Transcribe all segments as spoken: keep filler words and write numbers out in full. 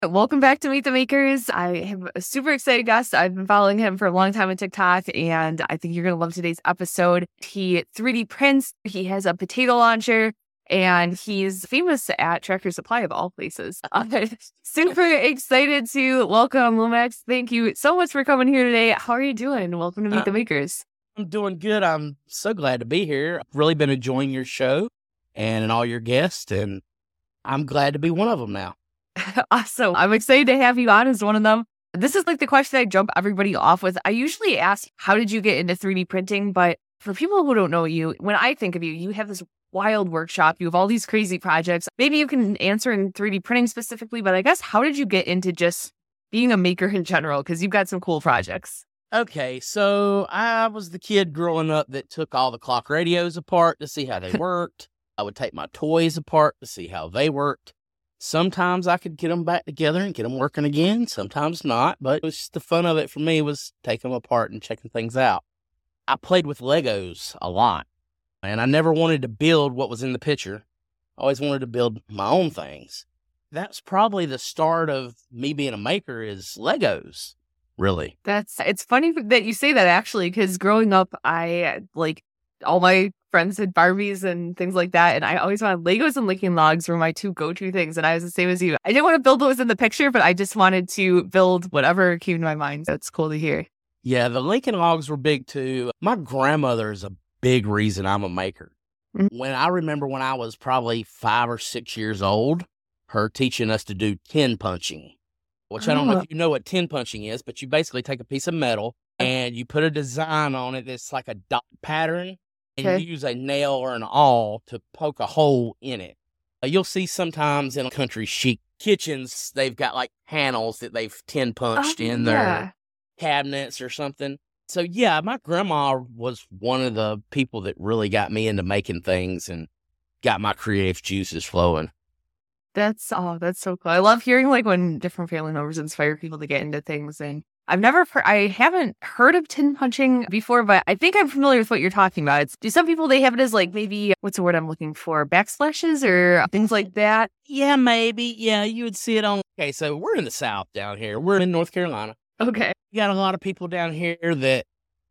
Welcome back to Meet the Makers. I have a super excited guest. I've been following him for a long time on TikTok, and I think you're going to love today's episode. He three D prints, he has a potato launcher, and he's famous at Tractor Supply of all places. I'm super excited to welcome Lumax. Thank you so much for coming here today. How are you doing? Welcome to Meet uh, the Makers. I'm doing good. I'm so glad to be here. I've really been enjoying your show and, and all your guests, and I'm glad to be one of them now. Awesome. I'm excited to have you on as one of them. This is like the question I jump everybody off with. I usually ask, how did you get into three D printing? But for people who don't know you, when I think of you, you have this wild workshop. You have all these crazy projects. Maybe you can answer in three D printing specifically, but I guess how did you get into just being a maker in general? Because you've got some cool projects. Okay, so I was the kid growing up that took all the clock radios apart to see how they worked. I would take my toys apart to see how they worked. Sometimes I could get them back together and get them working again. Sometimes not, but it was just the fun of it for me was taking them apart and checking things out. I played with Legos a lot, and I never wanted to build what was in the picture. I always wanted to build my own things. That's probably the start of me being a maker is Legos, really. That's, it's funny that you say that actually, because growing up, I like all my friends had Barbies and things like that. And I always wanted Legos and Lincoln Logs were my two go-to things. And I was the same as you. I didn't want to build what was in the picture, but I just wanted to build whatever came to my mind. That's cool to hear. Yeah, the Lincoln Logs were big too. My grandmother is a big reason I'm a maker. Mm-hmm. When I remember when I was probably five or six years old, her teaching us to do tin punching, which oh. I don't know if you know what tin punching is, but you basically take a piece of metal and you put a design on it that's like a dot pattern. And okay. you use a nail or an awl to poke a hole in it. Uh, you'll see sometimes in country chic kitchens, they've got like panels that they've tin punched oh, in yeah. their cabinets or something. So yeah, my grandma was one of the people that really got me into making things and got my creative juices flowing. That's, oh, that's so cool. I love hearing like when different family members inspire people to get into things. And I've never, heard, I haven't heard of tin punching before, but I think I'm familiar with what you're talking about. It's, do some people, they have it as like maybe, what's the word I'm looking for? Backsplashes or things like that? Yeah, maybe. Yeah, you would see it on. Okay, so we're in the South down here. We're in North Carolina. Okay. You got a lot of people down here that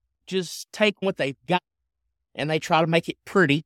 just take what they've got and they try to make it pretty.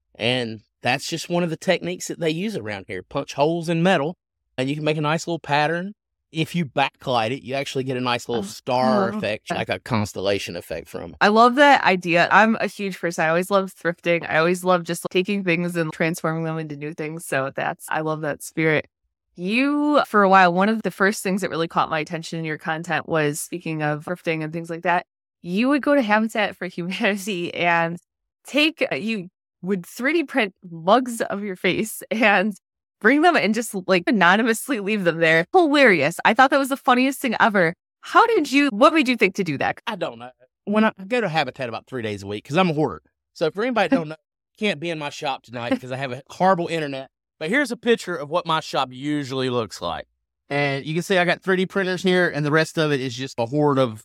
And that's just one of the techniques that they use around here. Punch holes in metal and you can make a nice little pattern. If you backlight it, you actually get a nice little star oh, effect, like a constellation effect from it. I love that idea. I'm a huge person. I always love thrifting. I always love just taking things and transforming them into new things. So that's, I love that spirit. You, for a while, one of the first things that really caught my attention in your content was, speaking of thrifting and things like that, you would go to Habitat for Humanity and take, you would three D print mugs of your face and bring them and just like anonymously leave them there. Hilarious. I thought that was the funniest thing ever. How did you, what made you think to do that? I don't know. When I go to Habitat about three days a week, because I'm a hoarder. So for anybody that don't know, can't be in my shop tonight because I have a horrible internet. But here's a picture of what my shop usually looks like. And you can see I got three D printers here and the rest of it is just a horde of.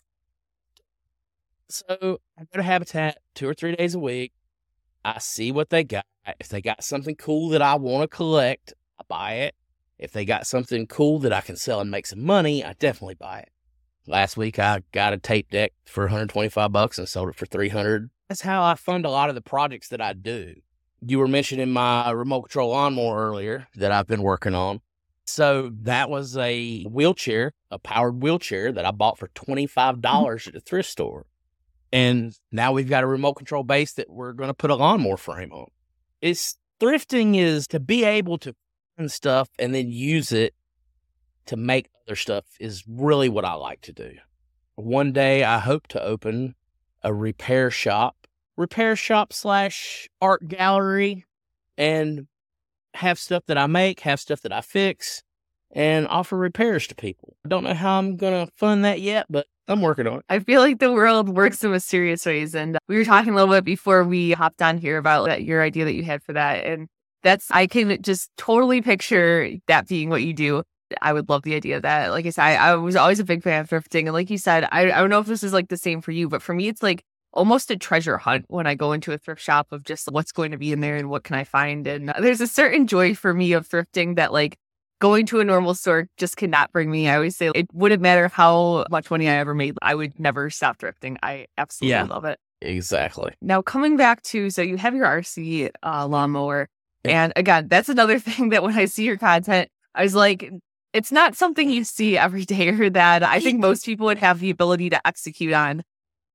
So I go to Habitat two or three days a week. I see what they got. If they got something cool that I want to collect, I buy it. If they got something cool that I can sell and make some money, I definitely buy it. Last week, I got a tape deck for one hundred twenty-five bucks and sold it for three hundred. That's how I fund a lot of the projects that I do. You were mentioning my remote control lawnmower earlier that I've been working on. So that was a wheelchair, a powered wheelchair that I bought for twenty-five dollars at the thrift store. And now we've got a remote control base that we're going to put a lawnmower frame on. It's thrifting is to be able to find stuff and then use it to make other stuff is really what I like to do. One day I hope to open a repair shop, repair shop slash art gallery, and have stuff that I make, have stuff that I fix, and offer repairs to people. I don't know how I'm going to fund that yet, but I'm working on it. I feel like the world works in mysterious ways. And we were talking a little bit before we hopped on here about that, your idea that you had for that. And that's, I can just totally picture that being what you do. I would love the idea of that. Like I said, I, I was always a big fan of thrifting. And like you said, I, I don't know if this is like the same for you, but for me, it's like almost a treasure hunt when I go into a thrift shop of just what's going to be in there and what can I find. And there's a certain joy for me of thrifting that like going to a normal store just cannot bring me. I always say it wouldn't matter how much money I ever made. I would never stop thrifting. I absolutely Yeah. love it. Exactly. Now, coming back to, so you have your R C uh, lawnmower. Yep. And again, that's another thing that when I see your content, I was like, it's not something you see every day or that I think most people would have the ability to execute on.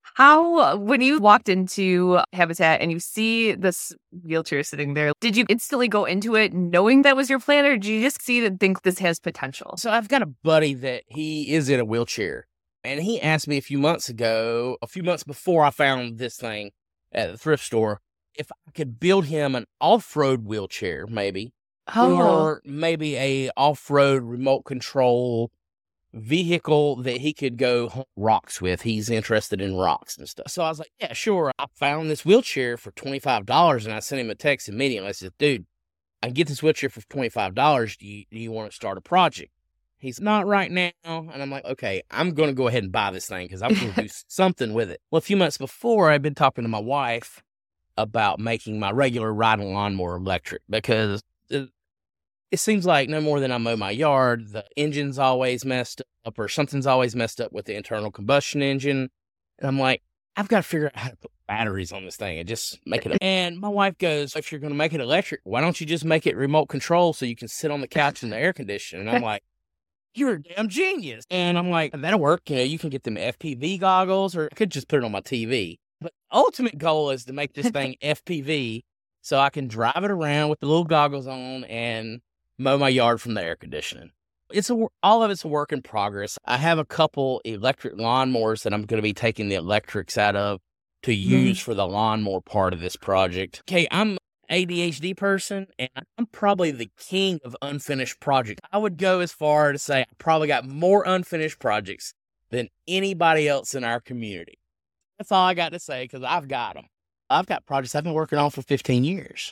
How, when you walked into Habitat and you see this wheelchair sitting there, did you instantly go into it knowing that was your plan, or did you just see it and think this has potential? So I've got a buddy that he is in a wheelchair, and he asked me a few months ago, a few months before I found this thing at the thrift store, if I could build him an off-road wheelchair, maybe, Oh, or maybe a off-road remote control vehicle that he could go hunt rocks with. He's interested in rocks and stuff. So I was like, yeah, sure. I found this wheelchair for twenty-five dollars, and I sent him a text immediately. I said, dude, I can get this wheelchair for twenty-five dollars. Do you, do you want to start a project? He's not right now. And I'm like, okay, I'm going to go ahead and buy this thing because I'm going to do something with it. Well, a few months before, I'd been talking to my wife about making my regular riding lawnmower electric because it, it seems like no more than I mow my yard, the engine's always messed up or something's always messed up with the internal combustion engine. And I'm like, I've got to figure out how to put batteries on this thing and just make it. And my wife goes, if you're going to make it electric, why don't you just make it remote control so you can sit on the couch in the air conditioner? And I'm like, you're a damn genius. And I'm like, that'll work. You know, you can get them F P V goggles, or I could just put it on my T V. But ultimate goal is to make this thing F P V so I can drive it around with the little goggles on and mow my yard from the air conditioning. It's a, all of it's a work in progress. I have a couple electric lawnmowers that I'm going to be taking the electrics out of to use mm. for the lawnmower part of this project. Okay, I'm an A D H D person, and I'm probably the king of unfinished projects. I would go as far to say I probably got more unfinished projects than anybody else in our community. That's all I got to say because I've got them. I've got projects I've been working on for fifteen years.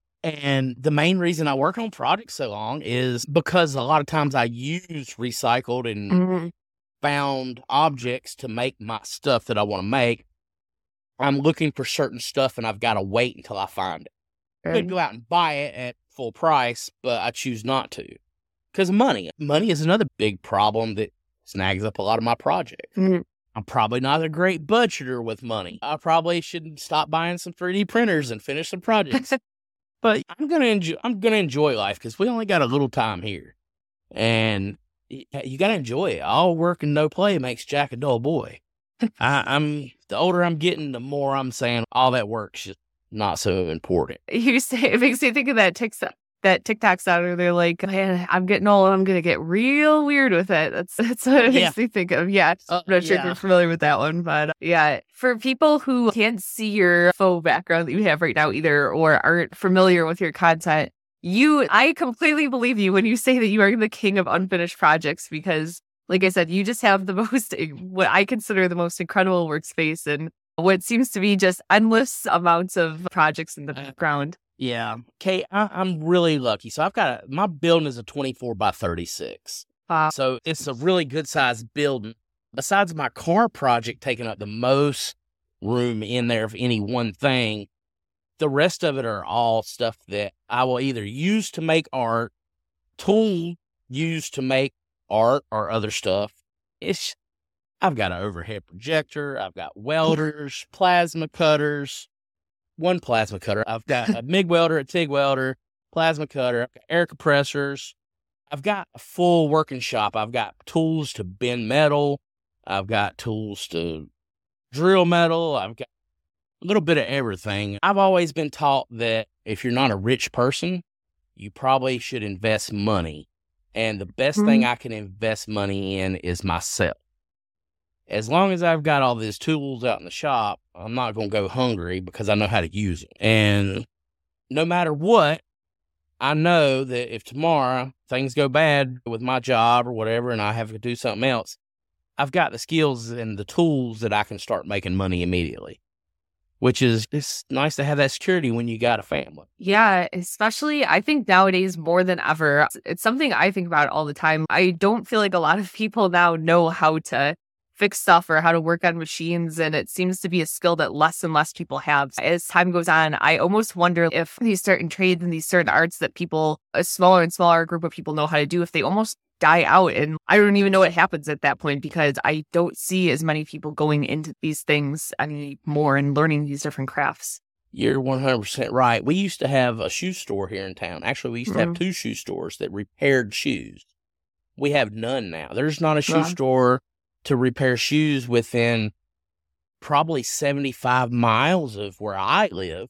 And the main reason I work on projects so long is because a lot of times I use recycled and mm-hmm. found objects to make my stuff that I want to make. I'm looking for certain stuff and I've got to wait until I find it. I could go out and buy it at full price, but I choose not to because of money. Money is another big problem that snags up a lot of my projects. Mm-hmm. I'm probably not a great budgeter with money. I probably should stop buying some three D printers and finish some projects. But I'm gonna enjoy. I'm gonna enjoy life because we only got a little time here, and you gotta enjoy it. All work and no play makes Jack a dull boy. I, I'm the older I'm getting, the more I'm saying all that work's just not so important. You say it makes me think of that TikTok. That TikToks out there, they're like, man, I'm getting old. I'm gonna get real weird with it. That's that's what it yeah. makes me think of. Yeah, uh, I'm not sure yeah. if you're familiar with that one, but uh, yeah, for people who can't see your faux background that you have right now either, or aren't familiar with your content, you, I completely believe you when you say that you are the king of unfinished projects because, like I said, you just have the most, what I consider the most incredible workspace and what seems to be just endless amounts of projects in the background. Yeah. Okay, I, I'm really lucky. So I've got a, my building is a twenty-four by thirty-six. Wow. So it's a really good sized building. Besides my car project taking up the most room in there of any one thing, the rest of it are all stuff that I will either use to make art, tool used to make art or other stuff. It's, I've got an overhead projector. I've got welders, plasma cutters. One plasma cutter. I've got a MIG welder, a TIG welder, plasma cutter, I've got air compressors. I've got a full working shop. I've got tools to bend metal. I've got tools to drill metal. I've got a little bit of everything. I've always been taught that if you're not a rich person, you probably should invest money. And the best mm-hmm. thing I can invest money in is myself. As long as I've got all these tools out in the shop, I'm not going to go hungry because I know how to use them. And no matter what, I know that if tomorrow things go bad with my job or whatever and I have to do something else, I've got the skills and the tools that I can start making money immediately, which is it's nice to have that security when you got a family. Yeah, especially I think nowadays more than ever. It's something I think about all the time. I don't feel like a lot of people now know how to fix stuff or how to work on machines. And it seems to be a skill that less and less people have. As time goes on, I almost wonder if these certain trades and these certain arts that people, a smaller and smaller group of people know how to do, if they almost die out. And I don't even know what happens at that point, because I don't see as many people going into these things anymore and learning these different crafts. You're one hundred percent right. We used to have a shoe store here in town. Actually, we used to Mm. have two shoe stores that repaired shoes. We have none now. There's not a shoe Wow. store to repair shoes within probably seventy-five miles of where I live.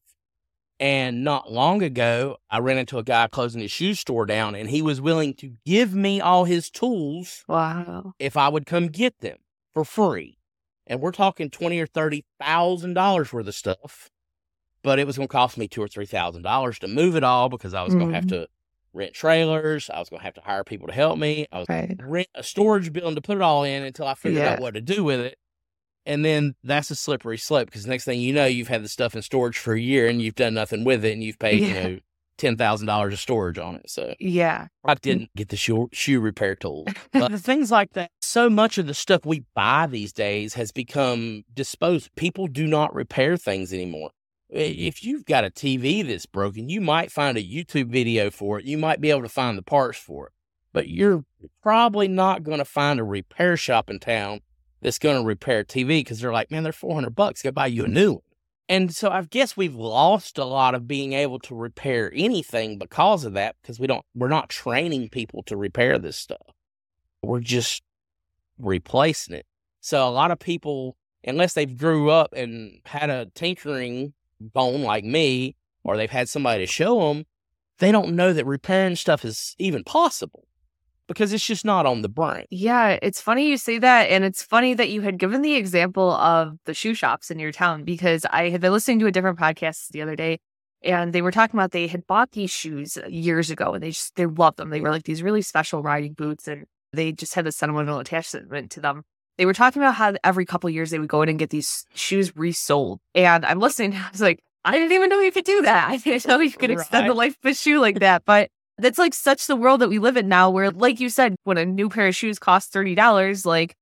And not long ago, I ran into a guy closing his shoe store down, and he was willing to give me all his tools Wow. if I would come get them for free. And we're talking twenty or thirty thousand dollars worth of stuff. But it was going to cost me two or three thousand dollars to move it all, because I was going to have Mhm. to rent trailers. I was going to have to hire people to help me. I was Right. going to rent a storage building to put it all in until I figured Yeah. out what to do with it. And then that's a slippery slope, because next thing you know, you've had the stuff in storage for a year and you've done nothing with it, and you've paid, you Yeah. know, ten thousand dollars of storage on it. So Yeah. I didn't get the shoe, shoe repair tools. But things like that, so much of the stuff we buy these days has become disposed. People do not repair things anymore. If you've got a T V that's broken, you might find a YouTube video for it. You might be able to find the parts for it. But you're probably not going to find a repair shop in town that's going to repair a T V, because they're like, man, they're four hundred bucks. Go buy you a new one. And so I guess we've lost a lot of being able to repair anything because of that, because we don't, we're not training people to repair this stuff. We're just replacing it. So a lot of people, unless they've grew up and had a tinkering bone like me, or they've had somebody to show them, they don't know that repairing stuff is even possible, because it's just not on the brain. Yeah, it's funny you say that. And it's funny that you had given the example of the shoe shops in your town, because I had been listening to a different podcast the other day, and they were talking about they had bought these shoes years ago, and they just, they loved them. They were like these really special riding boots, and they just had a sentimental attachment to them. They were talking about how every couple of years they would go in and get these shoes resold. And I'm listening, I was like, I didn't even know you could do that. I didn't know you could extend the Right. life of a shoe like that. But that's like such the world that we live in now, where, like you said, when a new pair of shoes costs thirty dollars, like,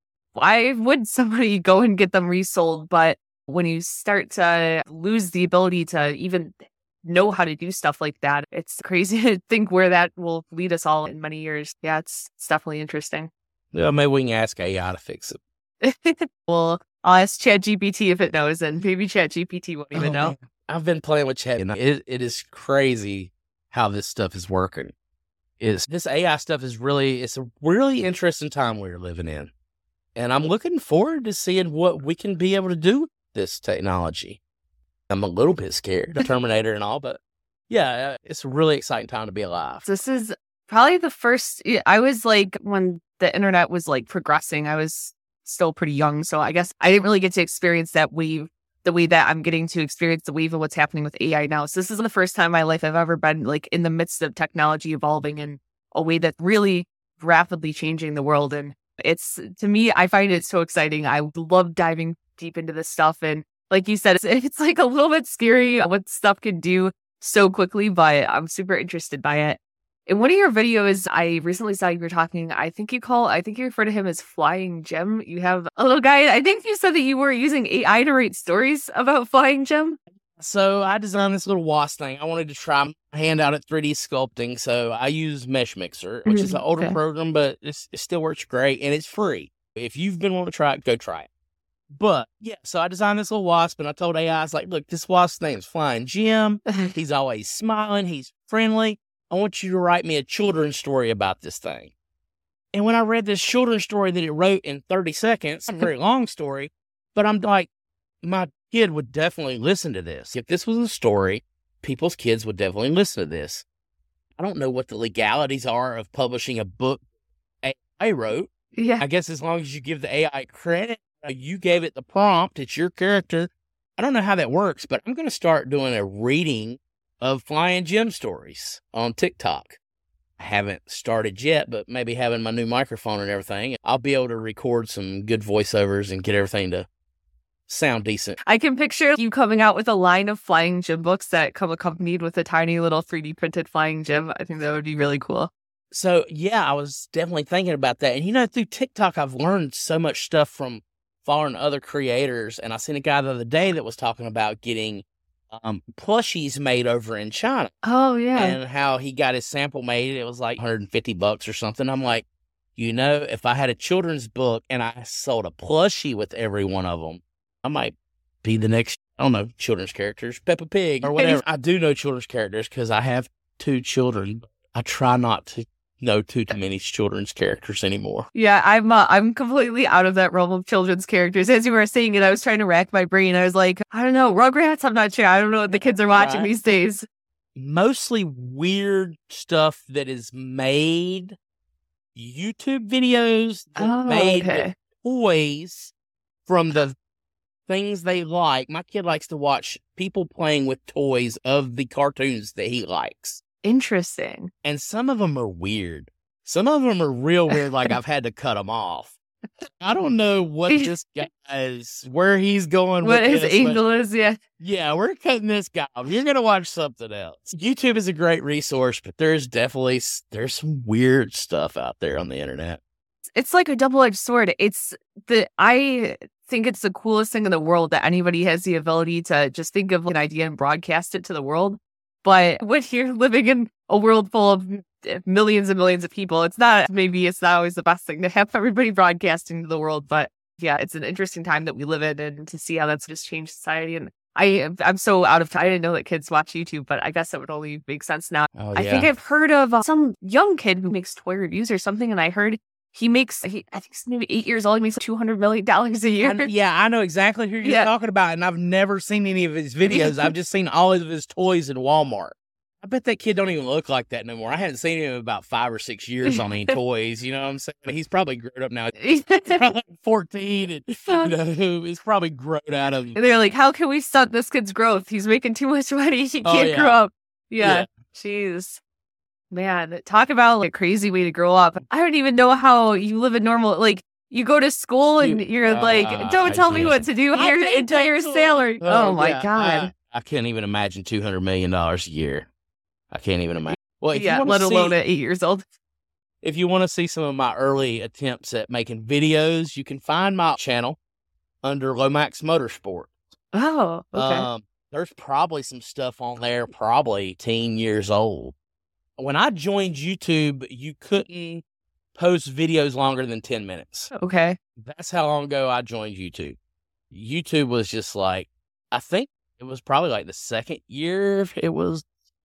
why would somebody go and get them resold? But when you start to lose the ability to even know how to do stuff like that, it's crazy to think where that will lead us all in many years. Yeah, it's, it's definitely interesting. Yeah, maybe we can ask A I to fix it. Well, I'll ask ChatGPT if it knows, and maybe ChatGPT won't even Oh, know. man. I've been playing with Chat, and it, it is crazy how this stuff is working. Is this A I stuff is really, it's a really interesting time we're living in. And I'm looking forward to seeing what we can be able to do with this technology. I'm a little bit scared, the Terminator and all, but yeah, uh, it's a really exciting time to be alive. This is probably the first, I was like, when the internet was like progressing, I was still pretty young. So I guess I didn't really get to experience that wave the way that I'm getting to experience the wave of what's happening with A I now. So this is the first time in my life I've ever been like in the midst of technology evolving in a way that's really rapidly changing the world. And it's, to me, I find it so exciting. I love diving deep into this stuff. And like you said, it's, it's like a little bit scary what stuff can do so quickly, but I'm super interested by it. In one of your videos, I recently saw you were talking, I think you call, I think you refer to him as Flying Jim. You have a little guy, I think you said that you were using A I to write stories about Flying Jim. So I designed this little wasp thing. I wanted to try my hand out at three D sculpting. So I use Mesh Mixer, which is an older Okay. program, but it's, it still works great and it's free. If you've been wanting to try it, go try it. But yeah, so I designed this little wasp and I told A I, I was like, look, this wasp's name's Flying Jim. He's always smiling. He's friendly. I want you to write me a children's story about this thing. And when I read this children's story that it wrote in thirty seconds, a very long story, but I'm like, my kid would definitely listen to this. If this was a story, people's kids would definitely listen to this. I don't know what the legalities are of publishing a book A I wrote. Yeah. I guess as long as you give the A I credit, you gave it the prompt, it's your character. I don't know how that works, but I'm going to start doing a reading of Flying Jim stories on TikTok. I haven't started yet, but maybe having my new microphone and everything, I'll be able to record some good voiceovers and get everything to sound decent. I can picture you coming out with a line of Flying Jim books that come accompanied with a tiny little three D printed Flying Jim. I think that would be really cool. So, yeah, I was definitely thinking about that. And, you know, through TikTok, I've learned so much stuff from following other creators. And I seen a guy the other day that was talking about getting um, plushies made over in China. Oh, yeah. And how he got his sample made. It was like one hundred fifty bucks or something. I'm like, you know, if I had a children's book and I sold a plushie with every one of them, I might be the next, I don't know, children's characters, Peppa Pig or whatever. I do know children's characters because I have two children. I try not to know too, too many children's characters anymore. Yeah, I'm uh, I'm completely out of that realm of children's characters. As you were saying it, I was trying to rack my brain. I was like, I don't know, Rugrats? I'm not sure. I don't know what the kids are watching Right. these days. Mostly weird stuff that is made, YouTube videos that Oh, made okay. with toys from the things they like. My kid likes to watch people playing with toys of the cartoons that he likes. Interesting. And some of them are weird. Some of them are real weird, like I've had to cut them off. I don't know what this guy is, where he's going What with his this, angle is, yeah. yeah, we're cutting this guy off. You're going to watch something else. YouTube is a great resource, but there's definitely, there's some weird stuff out there on the internet. It's like a double-edged sword. It's the, I think it's the coolest thing in the world that anybody has the ability to just think of an idea and broadcast it to the world. But when you're living in a world full of millions and millions of people, it's not, maybe it's not always the best thing to have everybody broadcasting to the world. But yeah, it's an interesting time that we live in, and to see how that's just changed society. And I, I'm so out of time. I didn't know that kids watch YouTube, but I guess that would only make sense now. Oh, I yeah. think I've heard of uh, some young kid who makes toy reviews or something, and I heard he makes, he, I think he's maybe eight years old, he makes two hundred million dollars a year. I, yeah, I know exactly who you're Yeah. talking about, and I've never seen any of his videos. I've just seen all of his toys in Walmart. I bet that kid don't even look like that no more. I hadn't seen him in about five or six years on any toys. You know what I'm saying? He's probably grown up now. He's probably like fourteen, and you know, he's probably grown out of. And they're like, how can we stunt this kid's growth? He's making too much money. He Oh, can't yeah. grow up. Yeah. Yeah. Jeez. Man, talk about like a crazy way to grow up. I don't even know how you live a normal, like, you go to school and You- you're like, uh, don't I tell me just- what to do. I Your think entire that's- salary. Oh, my yeah, God. I, I can't even imagine two hundred million dollars a year. I can't even imagine. Well, if Yeah, you let wanna alone see, at eight years old. if you want to see some of my early attempts at making videos, you can find my channel under Lomax Motorsport. Oh, okay. Um, there's probably some stuff on there, probably teen years old. When I joined YouTube, you couldn't post videos longer than ten minutes. Okay. That's how long ago I joined YouTube. YouTube was just like, I think it was probably like the second year it was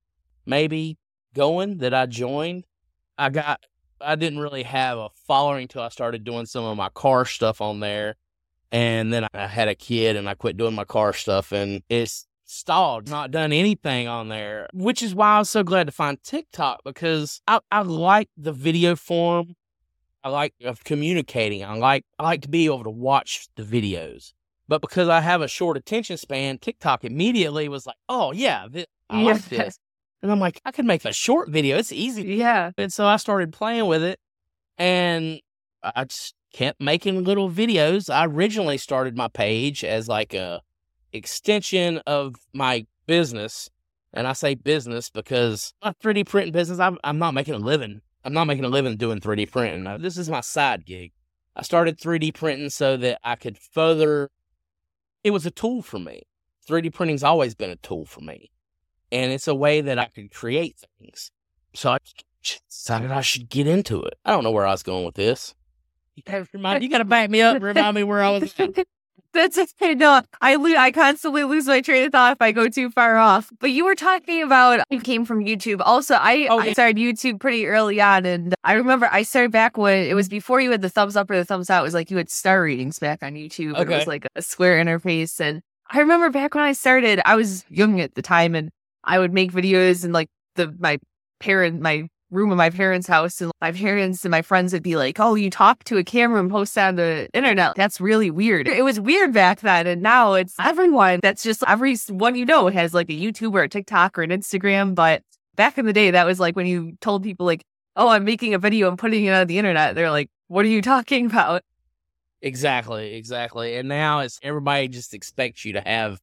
maybe going that I joined. I got, I didn't really have a following till I started doing some of my car stuff on there. And then I had a kid and I quit doing my car stuff, and it's stalled, not done anything on there, which is why I was so glad to find TikTok, because I, I like the video form. I like of communicating. I like, I like to be able to watch the videos, but because I have a short attention span, TikTok immediately was like, oh yeah, th- I like Yeah. this. And I'm like, I can make a short video. It's easy. Yeah. And so I started playing with it, and I just kept making little videos. I originally started my page as like a extension of my business. And I say business because my three D printing business, I'm, I'm not making a living. I'm not making a living doing three D printing. Now, this is my side gig. I started three D printing so that I could further, it was a tool for me. three D printing's always been a tool for me. And it's a way that I could create things. So I decided I should get into it. I don't know where I was going with this. You gotta remind, you gotta back me up, remind me where I was at. That's okay. No, I lo- I constantly lose my train of thought if I go too far off. But you were talking about you came from YouTube. Also, I, Oh, I yeah. started YouTube pretty early on, and I remember I started back when it was before you had the thumbs up or the thumbs out. It was like you had star ratings back on YouTube, and it Okay. was like a square interface. And I remember back when I started, I was young at the time, and I would make videos in like the my parent my room of my parents' house, and my parents and my friends would be like, oh, you talk to a camera and post on the internet. That's really weird. It was weird back then. And now it's everyone. That's just everyone you know has like a YouTube or a TikTok or an Instagram. But back in the day, that was like when you told people like, oh, I'm making a video and putting it on the internet. They're like, what are you talking about? Exactly, exactly. And now it's everybody just expects you to have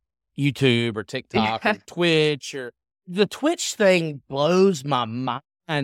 YouTube or TikTok Yeah. or Twitch, or the Twitch thing blows my mind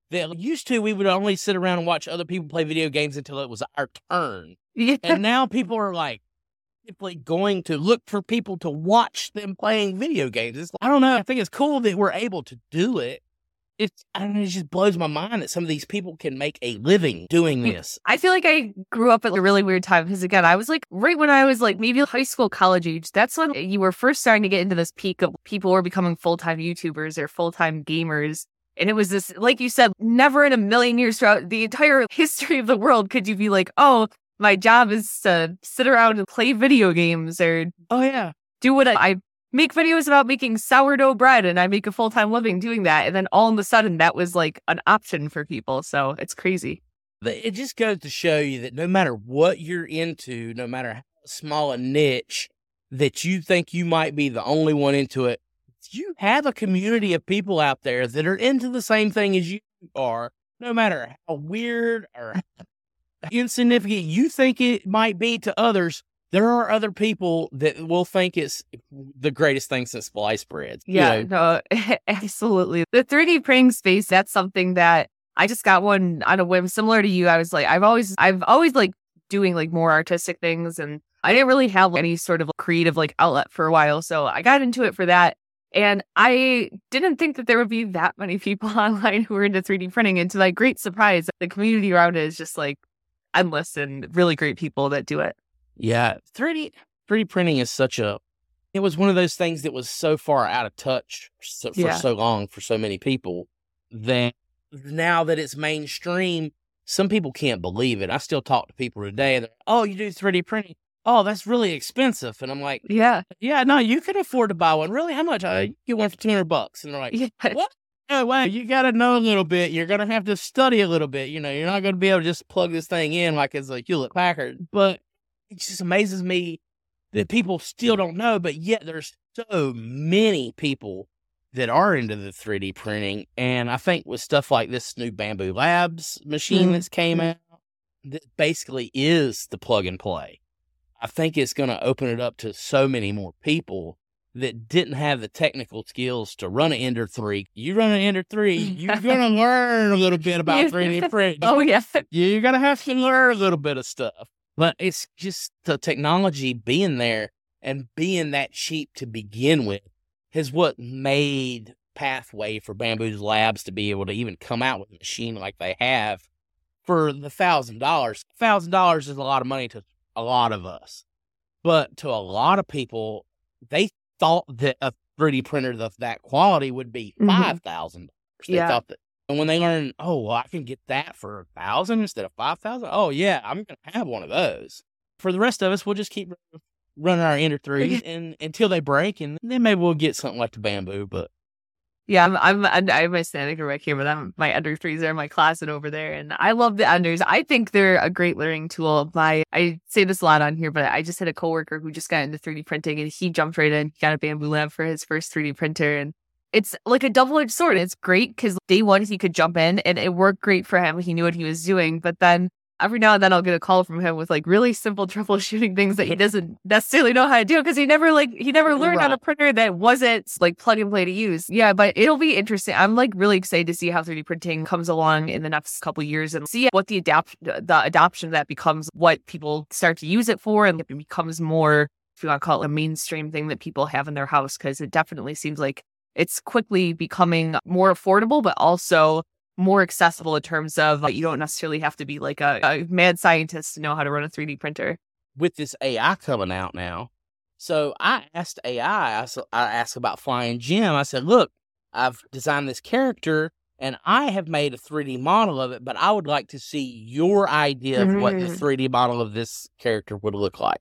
that used to, we would only sit around and watch other people play video games until it was our turn. Yeah. And now people are like, simply going to look for people to watch them playing video games. It's, I don't know. I think it's cool that we're able to do it. It's, I don't know, it just blows my mind that some of these people can make a living doing this. I feel like I grew up at a really weird time because, again, I was like right when I was like maybe high school, college age. That's when you were first starting to get into this peak of people were becoming full-time YouTubers or full-time gamers. And it was this, like you said, never in a million years throughout the entire history of the world could you be like, oh, my job is to sit around and play video games or oh yeah, do what I, I make videos about making sourdough bread and I make a full-time living doing that. And then all of a sudden that was like an option for people. So it's crazy. It just goes to show you that no matter what you're into, no matter how small a niche that you think you might be the only one into it, you have a community of people out there that are into the same thing as you are, no matter how weird or insignificant you think it might be to others. There are other people that will think it's the greatest thing since sliced bread. Yeah, you know? no, absolutely. The three D printing space, that's something that I just got one on a whim. Similar to you, I was like, I've always, I've always like doing like more artistic things, and I didn't really have any sort of creative like outlet for a while. So I got into it for that. And I didn't think that there would be that many people online who were into three D printing. And to my great surprise, the community around it is just like endless and really great people that do it. Yeah, three D three D printing is such a, it was one of those things that was so far out of touch so, for Yeah. so long for so many people that now that it's mainstream, some people can't believe it. I still talk to people today that, oh, you do three D printing? Oh, that's really expensive. And I'm like, Yeah. yeah, no, you can afford to buy one. Really? How much? Uh, you get one for two hundred bucks. And they're like, Yeah. what? No way. You got to know a little bit. You're going to have to study a little bit. You know, you're not going to be able to just plug this thing in like it's a Hewlett Packard. But it just amazes me that people still don't know, but yet there's so many people that are into the three D printing. And I think with stuff like this new Bambu Labs machine Mm-hmm. that's came out, that basically is the plug and play. I think it's going to open it up to so many more people that didn't have the technical skills to run an Ender three. You run an Ender three, you're going to learn a little bit about three D printing. Oh, yeah. You're going to have to learn a little bit of stuff. But it's just the technology being there and being that cheap to begin with is what made pathway for Bambu Labs to be able to even come out with a machine like they have for the one thousand dollars. one thousand dollars is a lot of money to a lot of us. But to a lot of people, they thought that a three D printer of that quality would be five thousand dollars. Mm-hmm. They Yeah. thought that. And when they learn, oh, well, I can get that for a thousand instead of five thousand. Oh yeah, I'm going to have one of those. For the rest of us, we'll just keep running our Ender threes and until they break, and then maybe we'll get something like the Bambu. But Yeah, I'm, I'm, I'm I have my standing right here, but I'm, my Ender threes are in my closet over there. And I love the Enders. I think they're a great learning tool. My, I say this a lot on here, but I just had a coworker who just got into three D printing and he jumped right in. He got a Bambu Lab for his first three D printer. And it's like a double-edged sword. It's great because day one, he could jump in and it worked great for him. He knew what he was doing. But then every now and then I'll get a call from him with like really simple troubleshooting things that he doesn't necessarily know how to do because he never like, he never learned on a printer that wasn't like plug and play to use. Yeah, but it'll be interesting. I'm like really excited to see how three D printing comes along in the next couple of years and see what the adapt the adoption of that becomes, what people start to use it for, and it becomes more, if you want to call it, a mainstream thing that people have in their house, because it definitely seems like it's quickly becoming more affordable, but also more accessible in terms of uh, you don't necessarily have to be like a, a mad scientist to know how to run a three D printer. with this A I coming out now, so I asked A I, I, s- I asked about Flying Jim. I said, look, I've designed this character and I have made a three D model of it, but I would like to see your idea of what the Mhm. three D model of this character would look like.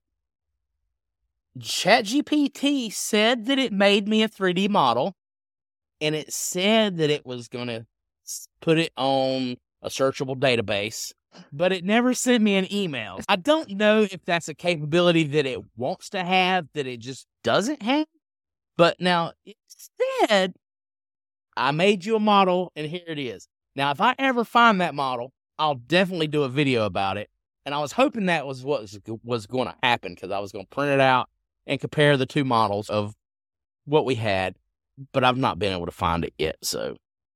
ChatGPT said that it made me a three D model, and it said that it was going to put it on a searchable database, but it never sent me an email. I don't know if that's a capability that it wants to have that it just doesn't have. But now it said, I made you a model and here it is. Now, if I ever find that model, I'll definitely do a video about it. And I was hoping that was what was, was going to happen, because I was going to print it out and compare the two models of what we had, but I've not been able to find it yet. So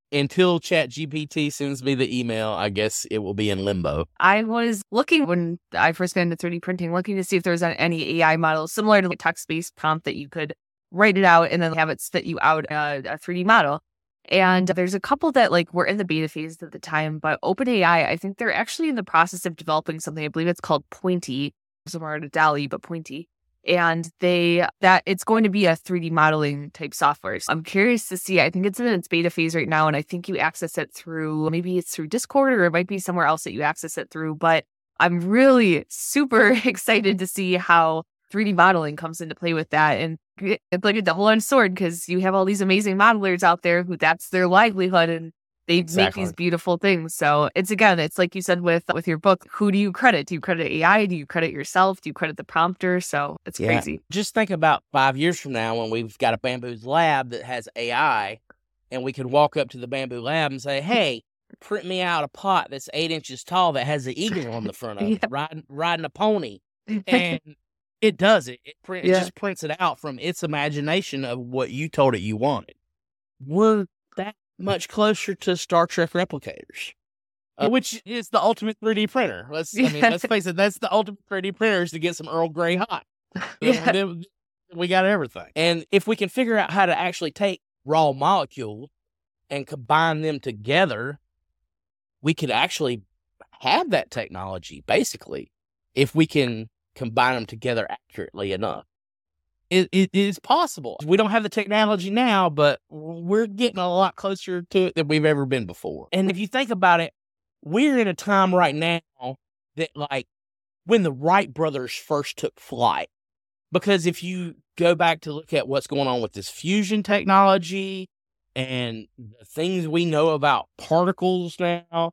until ChatGPT sends me the email, I guess it will be in limbo. I was looking when I first got into three D printing, looking to see if there was any A I models similar to the text-based prompt that you could write it out and then have it spit you out a, a three D model. And there's a couple that like were in the beta phase at the time, but OpenAI, I think they're actually in the process of developing something. I believe it's called Pointy, similar to DALL-E, but Pointy. And they that it's going to be a three D modeling type software. So I'm curious to see. I think it's in its beta phase right now, and I think you access it through maybe it's through Discord or it might be somewhere else that you access it through. But I'm really super excited to see how three D modeling comes into play with that. And it's like a double-edged sword because you have all these amazing modelers out there who that's their livelihood and they Exactly. make these beautiful things. So it's again, it's like you said with with your book, who do you credit? Do you credit A I? Do you credit yourself? Do you credit the prompter? So it's Yeah. crazy. Just think about five years from now when we've got a Bamboo's lab that has A I and we could walk up to the Bamboo lab and say, hey, print me out a pot that's eight inches tall that has an eagle on the front of it, Yeah. riding, riding a pony. And it does it. It, print, it Yeah. just prints it out from its imagination of what you told it you wanted. We're that much closer to Star Trek replicators, uh, which is the ultimate three D printer. Let's, I mean, Yeah. let's face it, that's the ultimate three D printer is to get some Earl Grey hot. Yeah. Then we got everything. And if we can figure out how to actually take raw molecules and combine them together, we could actually have that technology, basically, if we can combine them together accurately enough. It, it is possible. We don't have the technology now, but we're getting a lot closer to it than we've ever been before. And if you think about it, we're in a time right now that, like, when the Wright brothers first took flight, because if you go back to look at what's going on with this fusion technology and the things we know about particles now,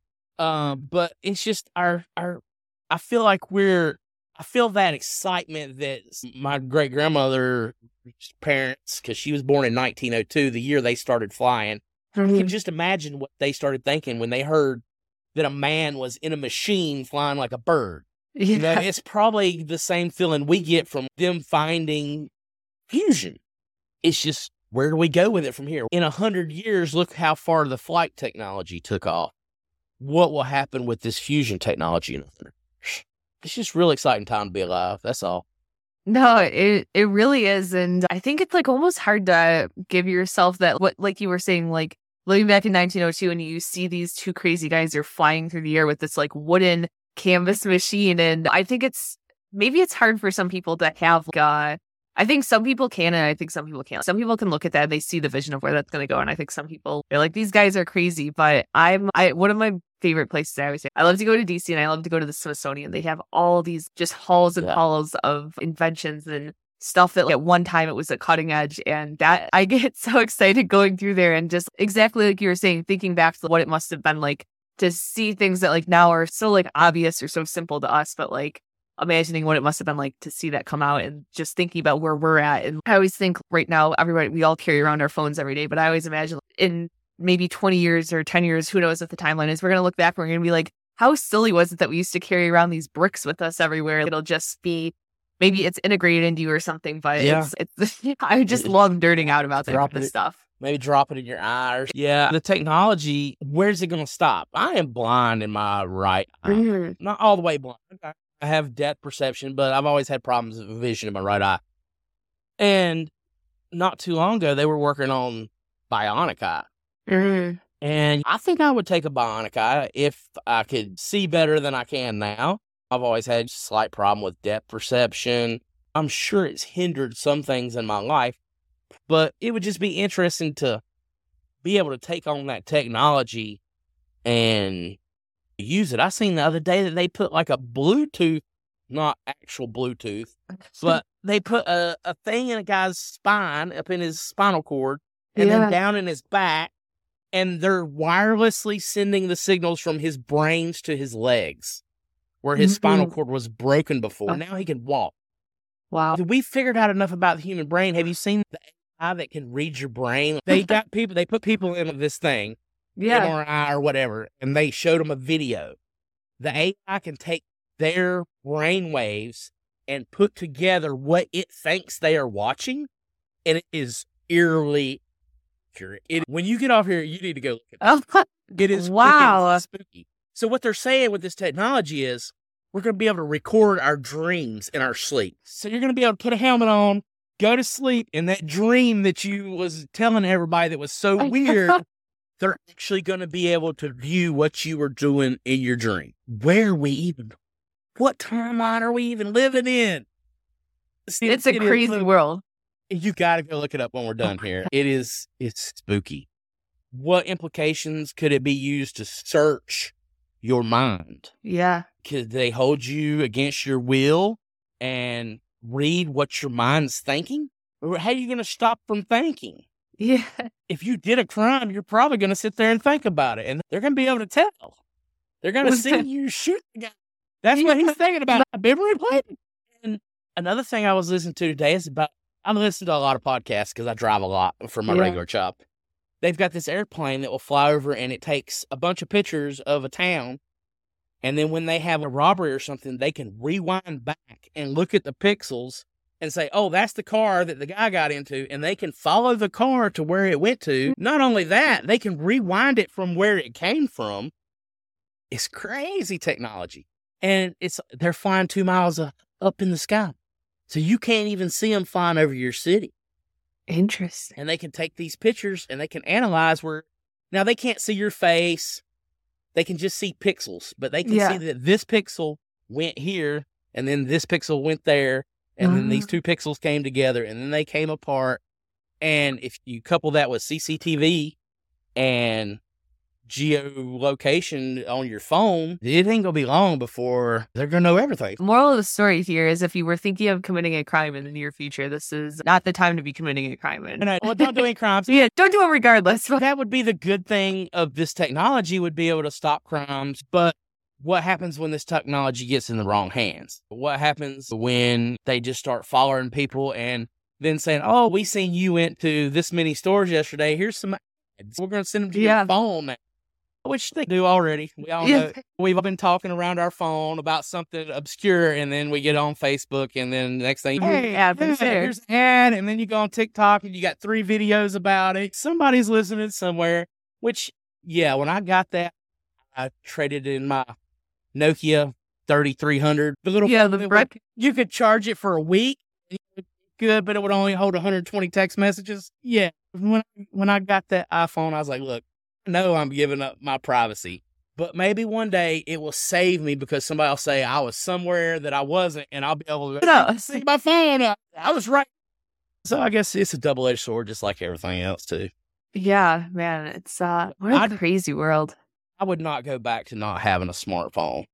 uh, but it's just our, our, I feel like we're, I feel that excitement that my great grandmother's parents, because she was born in nineteen oh two, the year they started flying. You can just imagine what they started thinking when they heard that a man was in a machine flying like a bird. You know, Yeah. it's probably the same feeling we get from them finding fusion. It's just, where do we go with it from here? In a hundred years, look how far the flight technology took off. What will happen with this fusion technology in a hundred years? It's just really exciting time to be alive. That's all. No, it it really is. And I think it's like almost hard to give yourself that, what, like you were saying, like living back in nineteen oh two and you see these two crazy guys, they're flying through the air with this like wooden canvas machine. And I think it's, maybe it's hard for some people to have, like, uh, I think some people can, and I think some people can't. Some people can look at that and they see the vision of where that's going to go. And I think some people are like, these guys are crazy. But I'm, I, one of my favorite places I always say, I love to go to D C and I love to go to the Smithsonian. They have all these just halls and Yeah. halls of inventions and stuff that, like, at one time it was a cutting edge. And that I get so excited going through there and just exactly like you were saying, thinking back to what it must have been like to see things that like now are so like obvious or so simple to us, but like imagining what it must have been like to see that come out and just thinking about where we're at. And I always think right now, everybody, we all carry around our phones every day, but I always imagine in maybe twenty years or ten years, who knows what the timeline is, we're going to look back and we're going to be like, how silly was it that we used to carry around these bricks with us everywhere? It'll just be, maybe it's integrated into you or something, but Yeah. it's, it's, I just love nerding out about that Drop kind of it. stuff. Maybe drop it in your eye. Or, yeah, the technology, where's it going to stop? I am blind in my right eye. Mhm. Not all the way blind. I I have depth perception, but I've always had problems with vision in my right eye. And not too long ago, they were working on bionic eye. Mhm. And I think I would take a bionic eye if I could see better than I can now. I've always had a slight problem with depth perception. I'm sure it's hindered some things in my life, but it would just be interesting to be able to take on that technology and use it. I seen the other day that they put like a Bluetooth, not actual Bluetooth, but they put a, a thing in a guy's spine, up in his spinal cord, and Yeah. then down in his back, and they're wirelessly sending the signals from his brains to his legs, where his spinal Mhm. cord was broken before. Oh. Now he can walk. Wow. We figured out enough about the human brain. Have you seen the A I that can read your brain? They got people, they put people in this thing, Yeah. M R I or whatever, and they showed them a video. The A I can take their brain waves and put together what it thinks they are watching, and it is eerily accurate. It, when you get off here, you need to go look at Oh, it. It is wow. freaking spooky. So what they're saying with this technology is we're going to be able to record our dreams in our sleep. So you're going to be able to put a helmet on, go to sleep, and that dream that you was telling everybody that was so weird, they're actually going to be able to view what you were doing in your dream. Where are we even? What timeline are we even living in? See, It's a it crazy is, world. you got to go look it up when we're done here. It is, it's spooky. What implications could it be used to search your mind? Yeah. Could they hold you against your will and read what your mind's thinking? Or how are you going to stop from thinking? Yeah. If you did a crime, you're probably going to sit there and think about it. And they're going to be able to tell. They're going to see you shoot the guy. That's what he's thinking about. Memory plate. And another thing I was listening to today is about, I'm listening to a lot of podcasts because I drive a lot for my Yeah. regular job. They've got this airplane that will fly over and it takes a bunch of pictures of a town. And then when they have a robbery or something, they can rewind back and look at the pixels and say, oh, that's the car that the guy got into. And they can follow the car to where it went to. Not only that, they can rewind it from where it came from. It's crazy technology. And it's they're flying two miles uh, up in the sky. So you can't even see them flying over your city. Interesting. And they can take these pictures and they can analyze where, now they can't see your face. They can just see pixels, but they can Yeah. see that this pixel went here and then this pixel went there. And then these two pixels came together and then they came apart. And if you couple that with C C T V and geolocation on your phone, it ain't gonna be long before they're gonna know everything. Moral of the story here is if you were thinking of committing a crime in the near future, this is not the time to be committing a crime in. And I, well, don't do any crimes. Yeah, don't do it regardless. That would be the good thing of this technology, would be able to stop crimes. But what happens when this technology gets in the wrong hands? What happens when they just start following people and then saying, oh, we seen you went to this many stores yesterday. Here's some ads. We're going to send them to Yeah. your phone now. Which they do already. We all Yeah. know. We've all been talking around our phone about something obscure, and then we get on Facebook, and then the next thing, hey, Ad yeah, from there. here's an ad, and then you go on TikTok, and you got three videos about it. Somebody's listening somewhere, which, yeah, when I got that, I traded in my Nokia thirty-three hundred. The little Yeah, phone the that brick. would- you could charge it for a week. Good, but it would only hold one hundred twenty text messages. Yeah. When, when I got that iPhone, I was like, look, I know I'm giving up my privacy, but maybe one day it will save me because somebody will say I was somewhere that I wasn't, and I'll be able to No. see my phone. I, I was right. So I guess it's a double-edged sword, just like everything else, too. Yeah, man, it's uh, what a I'd- crazy world. I would not go back to not having a smartphone.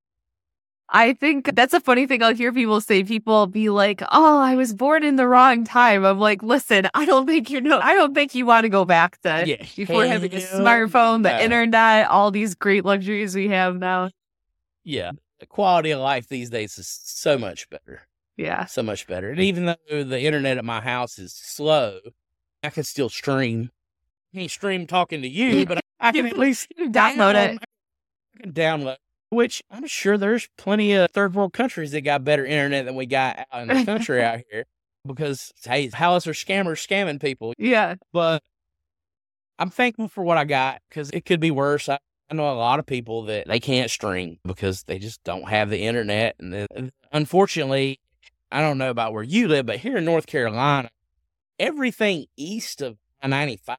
I think that's a funny thing I'll hear people say. People be like, "Oh, I was born in the wrong time." I'm like, "Listen, I don't think you know. I don't think you want to go back to Yeah. before having a Hell smartphone, the no. internet, all these great luxuries we have now." Yeah. The quality of life these days is so much better. Yeah, So much better. And even though the internet at my house is slow, I can still stream. I can't stream talking to you, but I can at least download it. I can download. Which I'm sure there's plenty of third world countries that got better internet than we got out in the country out here. Because, hey, how else are scammers scamming people? Yeah, But I'm thankful for what I got because it could be worse. I, I know a lot of people that they can't stream because they just don't have the internet. And then, unfortunately, I don't know about where you live, but here in North Carolina, everything east of I ninety-five,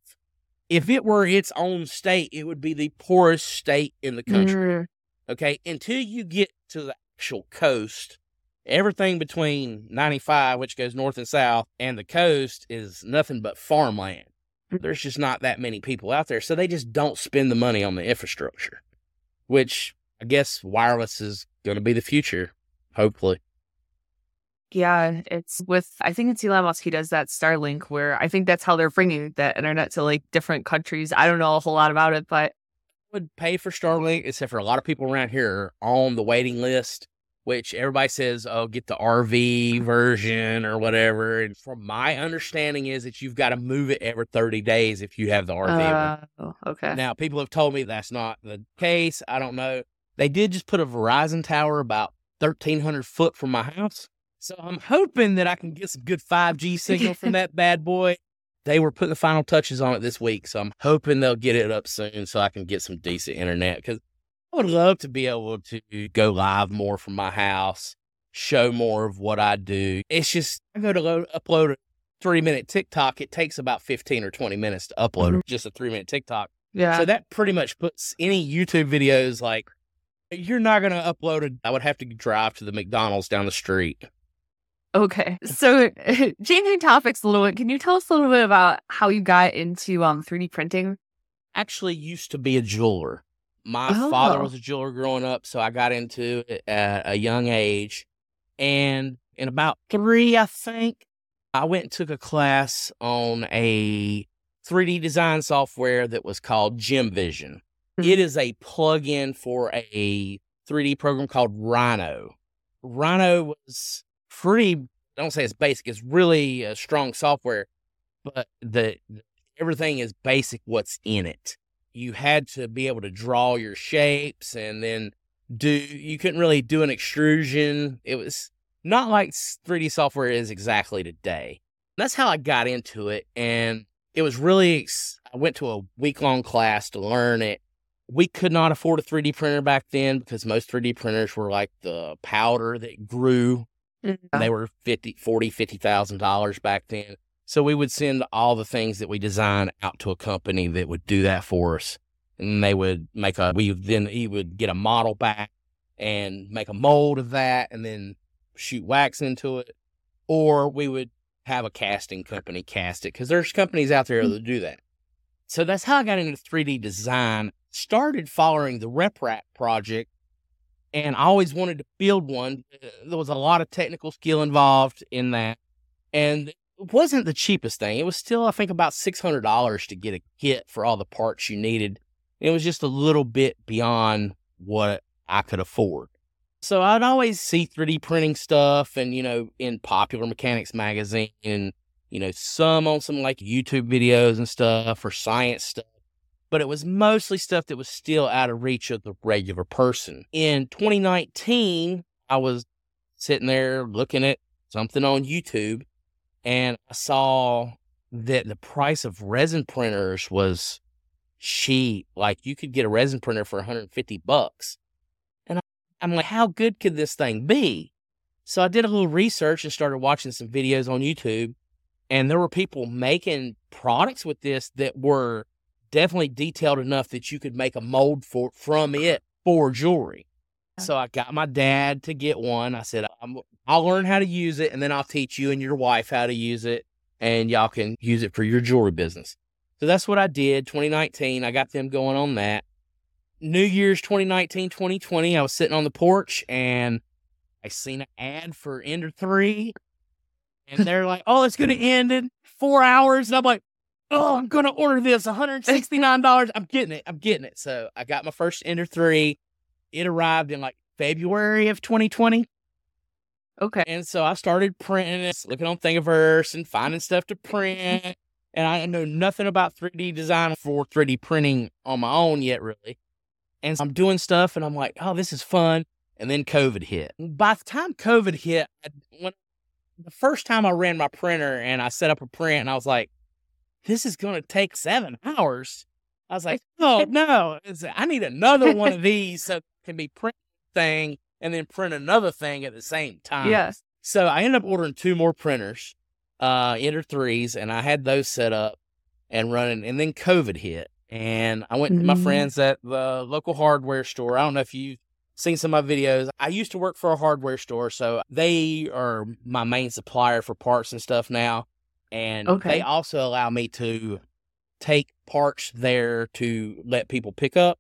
if it were its own state, it would be the poorest state in the country. Mm, Okay, until you get to the actual coast, everything between ninety-five, which goes north and south, and the coast is nothing but farmland. There's just not that many people out there, so they just don't spend the money on the infrastructure, which I guess wireless is going to be the future, hopefully. yeah. It's with I think it's Elon Musk. He does that Starlink, where I think that's how they're bringing that internet to like different countries. I don't know a whole lot about it, but Would pay for Starlink, except for a lot of people around here are on the waiting list, which everybody says, oh, get the R V version or whatever. And from my understanding is that you've got to move it every thirty days if you have the R V one. uh, okay. Now, people have told me that's not the case. I don't know. They did just put a Verizon tower about thirteen hundred foot from my house. So I'm hoping that I can get some good five G signal from that bad boy. they were putting the final touches on it this week. So I'm hoping they'll get it up soon so I can get some decent internet, because I would love to be able to go live more from my house, show more of what I do. It's just, I go to load, upload a three minute TikTok. It takes about fifteen or twenty minutes to upload mm-hmm. just a three minute TikTok. Yeah. So that pretty much puts any YouTube videos, like, you're not going to upload it. I would have to drive to the McDonald's down the street. Okay. So changing topics a little bit, can you tell us a little bit about how you got into um three D printing? Actually used to be a jeweler. My Oh. father was a jeweler growing up, so I got into it at a young age. And in about three, I think, I went and took a class on a three D design software that was called GemVision. Mhm. It is a plug-in for a three D program called Rhino. Rhino was pretty, I don't say it's basic, it's really a strong software, but the everything is basic what's in it. You had to be able to draw your shapes, and then do, you couldn't really do an extrusion. It was not like three D software is exactly today. That's how I got into it. And it was really, I went to a week-long class to learn it. We could not afford a three D printer back then because most three D printers were like the powder that grew. Mhm. They were fifty, forty, fifty thousand dollars back then. So we would send all the things that we designed out to a company that would do that for us. And they would make a, we then, he would get a model back and make a mold of that and then shoot wax into it. Or we would have a casting company cast it, because there's companies out there that do that. So that's how I got into three D design. Started following the RepRap project, and I always wanted to build one. There was a lot of technical skill involved in that, and it wasn't the cheapest thing. It was still, I think, about six hundred dollars to get a kit for all the parts you needed. It was just a little bit beyond what I could afford. So I'd always see three D printing stuff and, you know, in Popular Mechanics magazine and, you know, some on some like YouTube videos and stuff or science stuff. But it was mostly stuff that was still out of reach of the regular person. In twenty nineteen, I was sitting there looking at something on YouTube, and I saw that the price of resin printers was cheap. Like, you could get a resin printer for one hundred fifty bucks. And I, I'm like, how good could this thing be? So I did a little research and started watching some videos on YouTube, and there were people making products with this that were definitely detailed enough that you could make a mold for from it for jewelry. So I got my dad to get one. I said, I'm, I'll learn how to use it, and then I'll teach you and your wife how to use it, and y'all can use it for your jewelry business. So that's what I did. twenty nineteen, I got them going on that. New Year's twenty nineteen, twenty twenty, I was sitting on the porch, and I seen an ad for Ender three, and they're like, oh, it's going to end in four hours. And I'm like, oh, I'm going to order this, one hundred sixty-nine dollars. I'm getting it. I'm getting it. So I got my first Ender three. It arrived in like February of twenty twenty. Okay. And so I started printing it, looking on Thingiverse and finding stuff to print. And I know nothing about three D design for three D printing on my own yet, really. And so I'm doing stuff, and I'm like, oh, this is fun. And then COVID hit. By the time COVID hit, I, when, the first time I ran my printer and I set up a print, and I was like, this is going to take seven hours. I was like, oh, no, I need another one of these so it can be print thing and then print another thing at the same time. Yes. So I ended up ordering two more printers, uh, Ender threes, and I had those set up and running. And then COVID hit, and I went mm-hmm. to my friends at the local hardware store. I don't know if you've seen some of my videos. I used to work for a hardware store, so they are my main supplier for parts and stuff now. And okay. they also allow me to take parts there to let people pick up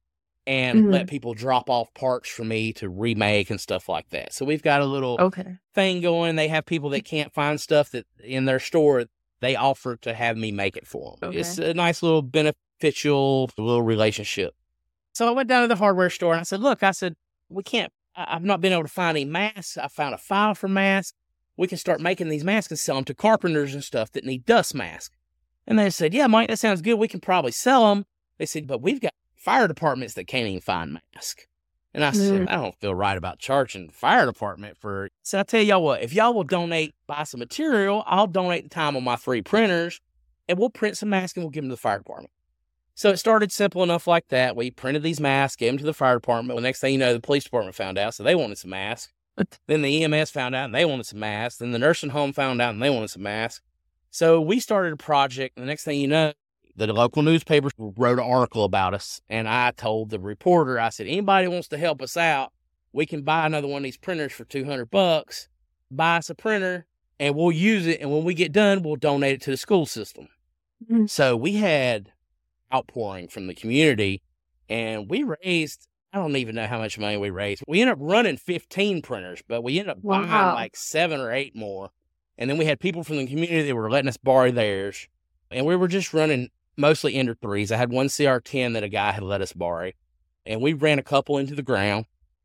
and mm-hmm. let people drop off parts for me to remake and stuff like that. So we've got a little okay. thing going. They have people that can't find stuff that in their store. They offer to have me make it for them. Okay. It's a nice little beneficial little relationship. So I went down to the hardware store and I said, look, I said, we can't, I, I've not been able to find any masks. I found a file for masks. We can start making these masks and sell them to carpenters and stuff that need dust masks. And they said, yeah, Mike, that sounds good. We can probably sell them. They said, but we've got fire departments that can't even find masks. And I said, mm. I don't feel right about charging the fire department for, so I tell y'all what, if y'all will donate, buy some material, I'll donate the time on my three printers. and we'll print some masks and we'll give them to the fire department. So it started simple enough like that. We printed these masks, gave them to the fire department. Well, the next thing you know, the police department found out, so they wanted some masks. Then the E M S found out and they wanted some masks. Then the nursing home found out and they wanted some masks. So we started a project, and the next thing you know, the local newspapers wrote an article about us, and I told the reporter, I said, anybody wants to help us out, we can buy another one of these printers for two hundred bucks, buy us a printer, and we'll use it, and when we get done, we'll donate it to the school system. Mm-hmm. So we had outpouring from the community, and we raised, I don't even know how much money we raised. We ended up running fifteen printers, but we ended up wow. buying like seven or eight more. And then we had people from the community that were letting us borrow theirs. And we were just running mostly Ender threes. I had one C R ten that a guy had let us borrow. And we ran a couple into the ground.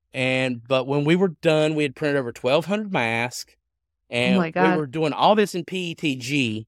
And but when we were done, we had printed over twelve hundred masks. And oh my God. We were doing all this in P E T G.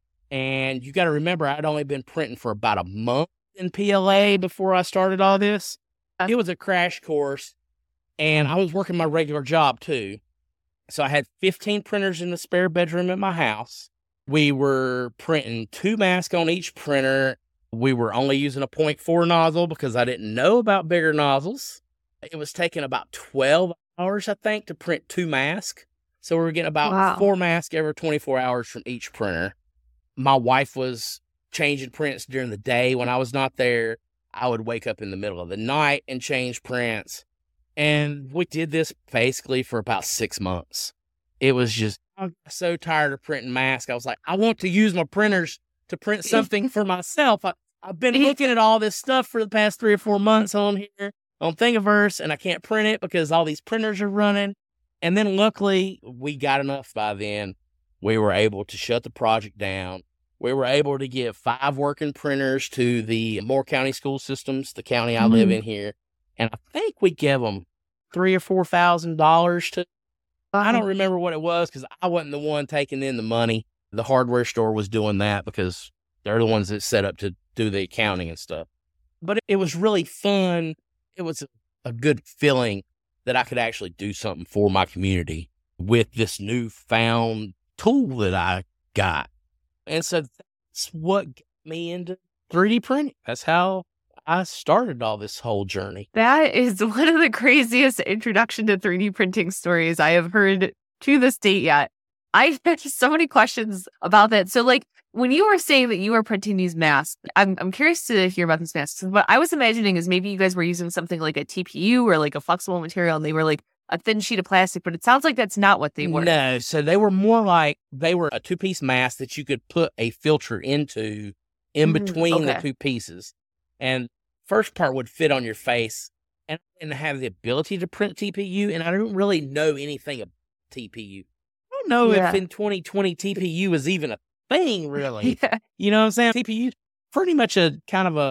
And you got to remember, I'd only been printing for about a month in P L A before I started all this. Uh, it was a crash course. And I was working my regular job too. So I had fifteen printers in the spare bedroom at my house. We were printing two masks on each printer. We were only using a point four nozzle because I didn't know about bigger nozzles. It was taking about twelve hours, I think, to print two masks. So we were getting about wow. four masks every twenty-four hours from each printer. My wife was changing prints during the day. When I was not there, I would wake up in the middle of the night and change prints. And we did this basically for about six months. It was just, I was so tired of printing masks. I was like, I want to use my printers to print something for myself. I, I've been looking at all this stuff for the past three or four months on here, on Thingiverse, and I can't print it because all these printers are running. And then luckily, we got enough by then. We were able to shut the project down. We were able to give five working printers to the Moore County school systems, the county I mm-hmm. live in here. And I think we gave them three or four thousand dollars to. I don't remember what it was because I wasn't the one taking in the money. The hardware store was doing that because they're the ones that set up to do the accounting and stuff. But it was really fun. It was a, a good feeling that I could actually do something for my community with this newfound tool that I got. And so that's what got me into three D printing. That's how I started all this whole journey. That is one of the craziest introduction to three D printing stories I have heard to this date yet. I've had so many questions about that. So like when you were saying that you were printing these masks, I'm I'm curious to hear about these masks. What I was imagining is maybe you guys were using something like a T P U or like a flexible material and they were like a thin sheet of plastic, but it sounds like that's not what they were. No, so they were more like, they were a two-piece mask that you could put a filter into in between mm, okay. the two pieces. And first part would fit on your face, and I didn't have the ability to print T P U, and I don't really know anything about T P U. I don't know yeah. if in twenty twenty T P U is even a thing, really. yeah. You know what I'm saying? T P U pretty much a kind of a,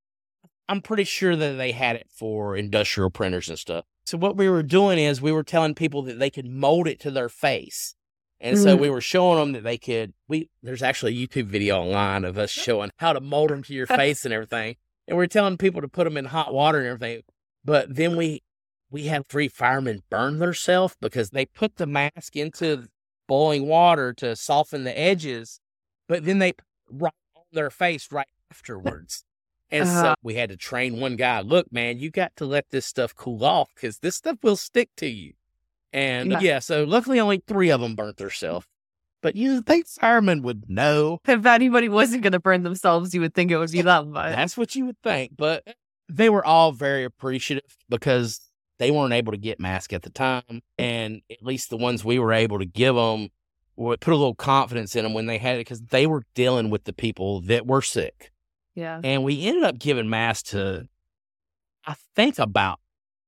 I'm pretty sure that they had it for industrial printers and stuff. So what we were doing is we were telling people that they could mold it to their face. And mm-hmm. so we were showing them that they could, we, there's actually a YouTube video online of us showing how to mold them to your face and everything. And we we're telling people to put them in hot water and everything. But then we, we had three firemen burn themselves because they put the mask into boiling water to soften the edges, but then they right on their face right afterwards. And uh-huh. so we had to train one guy, look, man, you got to let this stuff cool off because this stuff will stick to you. And yeah, yeah so luckily only three of them burnt themselves. But you think firemen would know. If anybody wasn't going to burn themselves, you would think it would be them. But that's what you would think. But they were all very appreciative because they weren't able to get masks at the time. And at least the ones we were able to give them would put a little confidence in them when they had it because they were dealing with the people that were sick. Yeah. And we ended up giving masks to, I think, about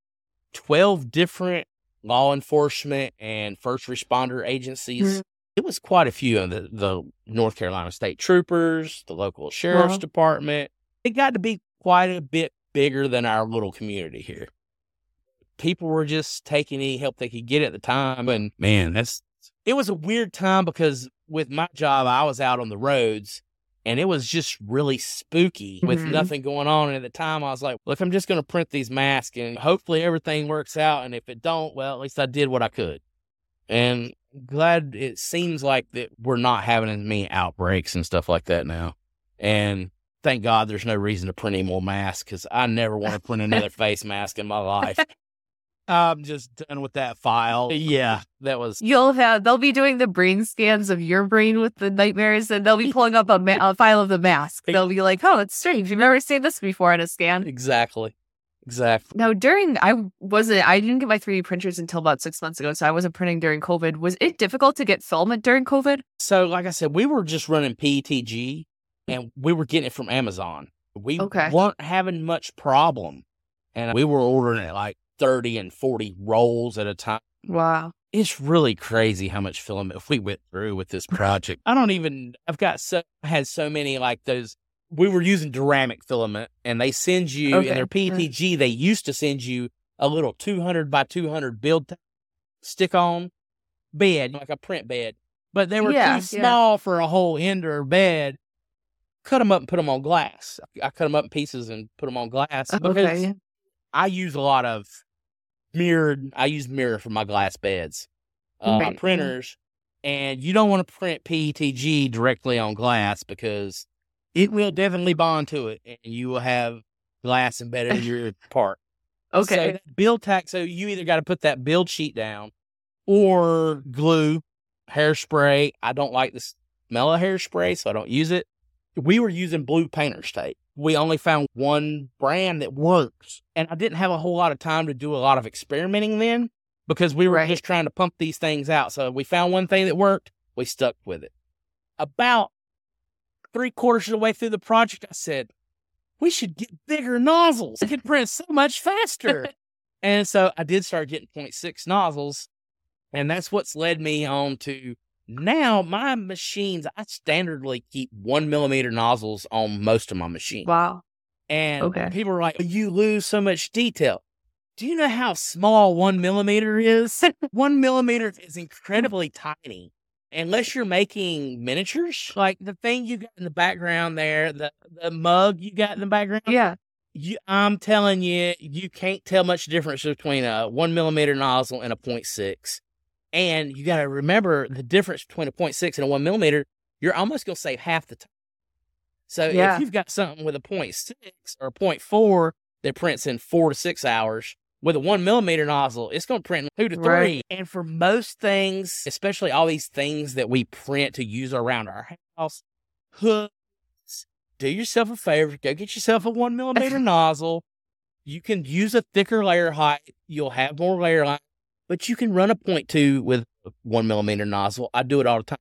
twelve different law enforcement and first responder agencies. Mm-hmm. It was quite a few of the, the North Carolina State Troopers, the local sheriff's uh-huh. department. It got to be quite a bit bigger than our little community here. People were just taking any help they could get at the time. And man, that's, it was a weird time because with my job, I was out on the roads. And it was just really spooky with mm-hmm. nothing going on. And at the time, I was like, look, I'm just going to print these masks and hopefully everything works out. And if it don't, well, at least I did what I could. And glad it seems like that we're not having as many outbreaks and stuff like that now. And thank God there's no reason to print any more masks, because I never want to print another face mask in my life. I'm just done with that file. Yeah, that was. You'll have, they'll be doing the brain scans of your brain with the nightmares, and they'll be pulling up a, ma- a file of the mask. They'll be like, oh, it's strange. You've never seen this before in a scan. Exactly. Exactly. Now, during, I wasn't, I didn't get my three D printers until about six months ago, so I wasn't printing during COVID. Was it difficult to get filament during COVID? So, like I said, we were just running P E T G, and we were getting it from Amazon. We Okay. weren't having much problem, and we were ordering it like thirty and forty rolls at a time. Wow. It's really crazy how much filament we went through with this project. I don't even, I've got so, I had so many like those. We were using Duramic filament, and they send you, Okay. in their P E T G, they used to send you a little two hundred by two hundred build stick on bed, like a print bed. But they were Yeah, too yeah. small for a whole Ender bed. Cut them up and put them on glass. I cut them up in pieces and put them on glass because Okay. I use a lot of mirrored, I use mirror for my glass beds, uh, Right. printers, and you don't want to print P E T G directly on glass because it will definitely bond to it, and you will have glass embedded in your part. So Okay. that build tack, so you either got to put that build sheet down or glue, hairspray. I don't like the smell of hairspray, so I don't use it. We were using blue painter's tape. We only found one brand that works, and I didn't have a whole lot of time to do a lot of experimenting then because we were Right. just trying to pump these things out. So we found one thing that worked. We stuck with it. About three quarters of the way through the project, I said, we should get bigger nozzles. It could print so much faster. And so I did start getting point six nozzles, and that's what's led me on to now my machines. I standardly keep one millimeter nozzles on most of my machines. Wow. And Okay. people are like, you lose so much detail. Do you know how small one millimeter is? One millimeter is incredibly tiny. Unless you're making miniatures, like the thing you got in the background there, the, the mug you got in the background. Yeah. You, I'm telling you, you can't tell much difference between a one millimeter nozzle and a point six. And you got to remember the difference between a point six and a one millimeter, you're almost going to save half the time. So Yeah. if you've got something with a point six or a point four that prints in four to six hours, with a one millimeter nozzle, it's going to print in two to three. Right. And for most things, especially all these things that we print to use around our house, hoods, do yourself a favor, go get yourself a one millimeter nozzle. You can use a thicker layer height. You'll have more layer height, but you can run a point two with a one millimeter nozzle. I do it all the time.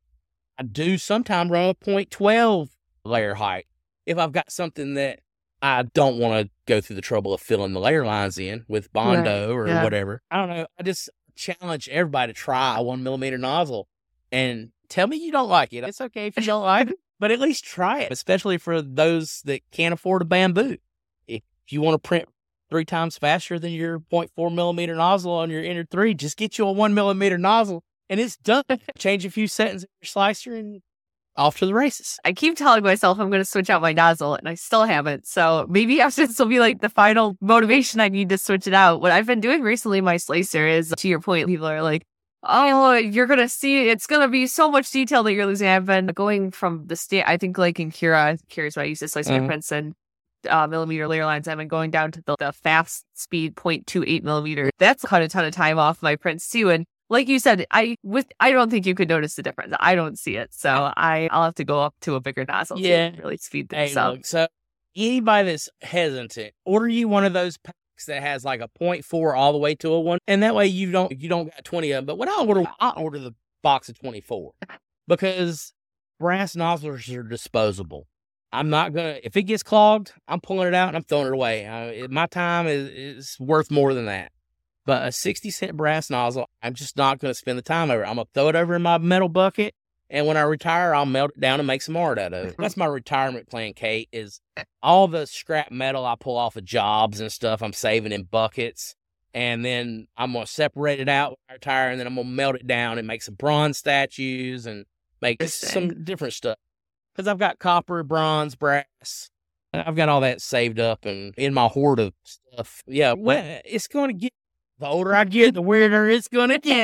I do sometimes run a point twelve layer height if I've got something that I don't want to go through the trouble of filling the layer lines in with Bondo Right, or yeah. whatever. I don't know. I just challenge everybody to try a one millimeter nozzle and tell me you don't like it. It's okay if you don't like it, but at least try it, especially for those that can't afford a bamboo. If you want to print three times faster than your point four millimeter nozzle on your Ender three, just get you a one millimeter nozzle and it's done. Change a few settings in your slicer and off to the races. I keep telling myself I'm going to switch out my nozzle, and I still haven't. So maybe after this will be like the final motivation I need to switch it out. What I've been doing recently, my slicer is, to your point, people are like, oh, you're going to see, it's going to be so much detail that you're losing. I've been going from the state, I think like in Cura, Cura is what I use to slice my Mhm. prints and uh, millimeter layer lines. I've been going down to the, the fast speed zero point two eight millimeter. That's cut a ton of time off my prints too. And like you said, I with I don't think you could notice the difference. I don't see it. So I, I'll have to go up to a bigger nozzle Yeah. to really speed Hey, things up. look, so anybody that's hesitant, order you one of those packs that has like a point four all the way to a one, and that way you don't you don't got twenty of them. But when I order, I order the box of twenty-four because brass nozzles are disposable. I'm not gonna if it gets clogged, I'm pulling it out and I'm throwing it away. I, it, my time is, is worth more than that. But a sixty cent brass nozzle, I'm just not going to spend the time over it. I'm going to throw it over in my metal bucket, and when I retire, I'll melt it down and make some art out of it. That's my retirement plan, Kate, is all the scrap metal I pull off of jobs and stuff, I'm saving in buckets, and then I'm going to separate it out when I retire, and then I'm going to melt it down and make some bronze statues and make some different stuff. Because I've got copper, bronze, brass. I've got all that saved up and in my hoard of stuff. Yeah, well, it's going to get, the older I get, the weirder it's going to get.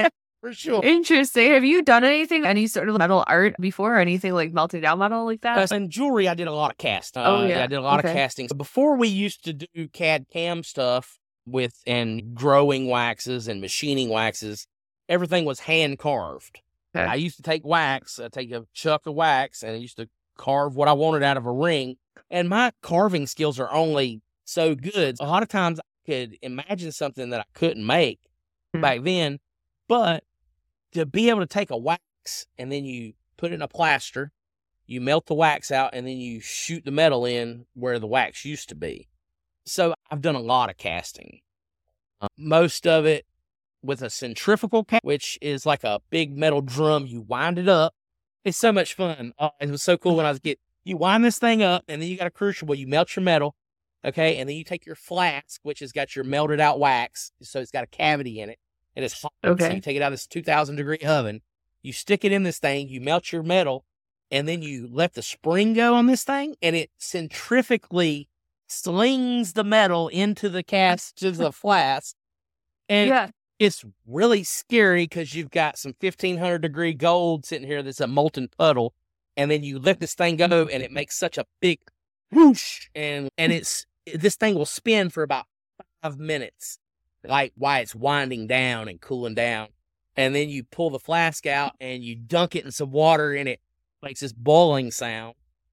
for sure. Interesting. Have you done anything, any sort of metal art before, or anything like melting down metal like that? Uh, in jewelry, I did a lot of casting. Uh, Oh, yeah. I did a lot Okay. of casting. So before we used to do C A D C A M stuff with and growing waxes and machining waxes, everything was hand carved. Okay. I used to take wax, uh, take a chuck of wax, and I used to carve what I wanted out of a ring. And my carving skills are only so good. A lot of times I could imagine something that I couldn't make Hmm. back then, but to be able to take a wax and then you put it in a plaster, you melt the wax out, and then you shoot the metal in where the wax used to be. So I've done a lot of casting. Uh, most of it with a centrifugal cast, which is like a big metal drum. You wind it up. It's so much fun. Oh, it was so cool when I was a kid. You wind this thing up, and then you got a crucible. You melt your metal, okay? And then you take your flask, which has got your melted out wax, so it's got a cavity in it, and it's hot. So Okay. you take it out of this two thousand degree oven. You stick it in this thing. You melt your metal, and then you let the spring go on this thing, and it centrifugally slings the metal into the cast to the flask. And Yeah. it's really scary because you've got some fifteen hundred degree gold sitting here that's a molten puddle, and then you let this thing go, and it makes such a big whoosh, and and it's this thing will spin for about five minutes, like while it's winding down and cooling down, and then you pull the flask out and you dunk it in some water, and it makes this boiling sound,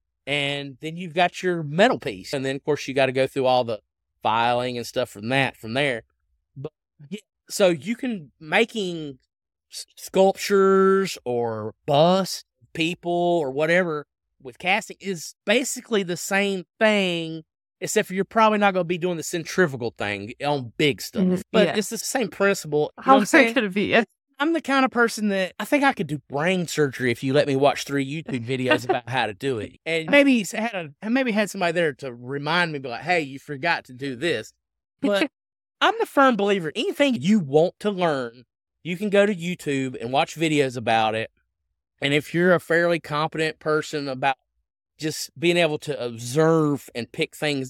and then you've got your metal piece, and then of course you got to go through all the filing and stuff from that from there, but yeah. So you can making s- sculptures or busts, people or whatever with casting is basically the same thing, except for you're probably not going to be doing the centrifugal thing on big stuff. Mhm. But Yeah. it's the same principle. You know How what I'm hard saying? could it be? I'm the kind of person that I think I could do brain surgery if you let me watch three YouTube videos about how to do it, and maybe s- had a maybe had somebody there to remind me, be like, "Hey, you forgot to do this." But I'm the firm believer, anything you want to learn, you can go to YouTube and watch videos about it. And if you're a fairly competent person about just being able to observe and pick things,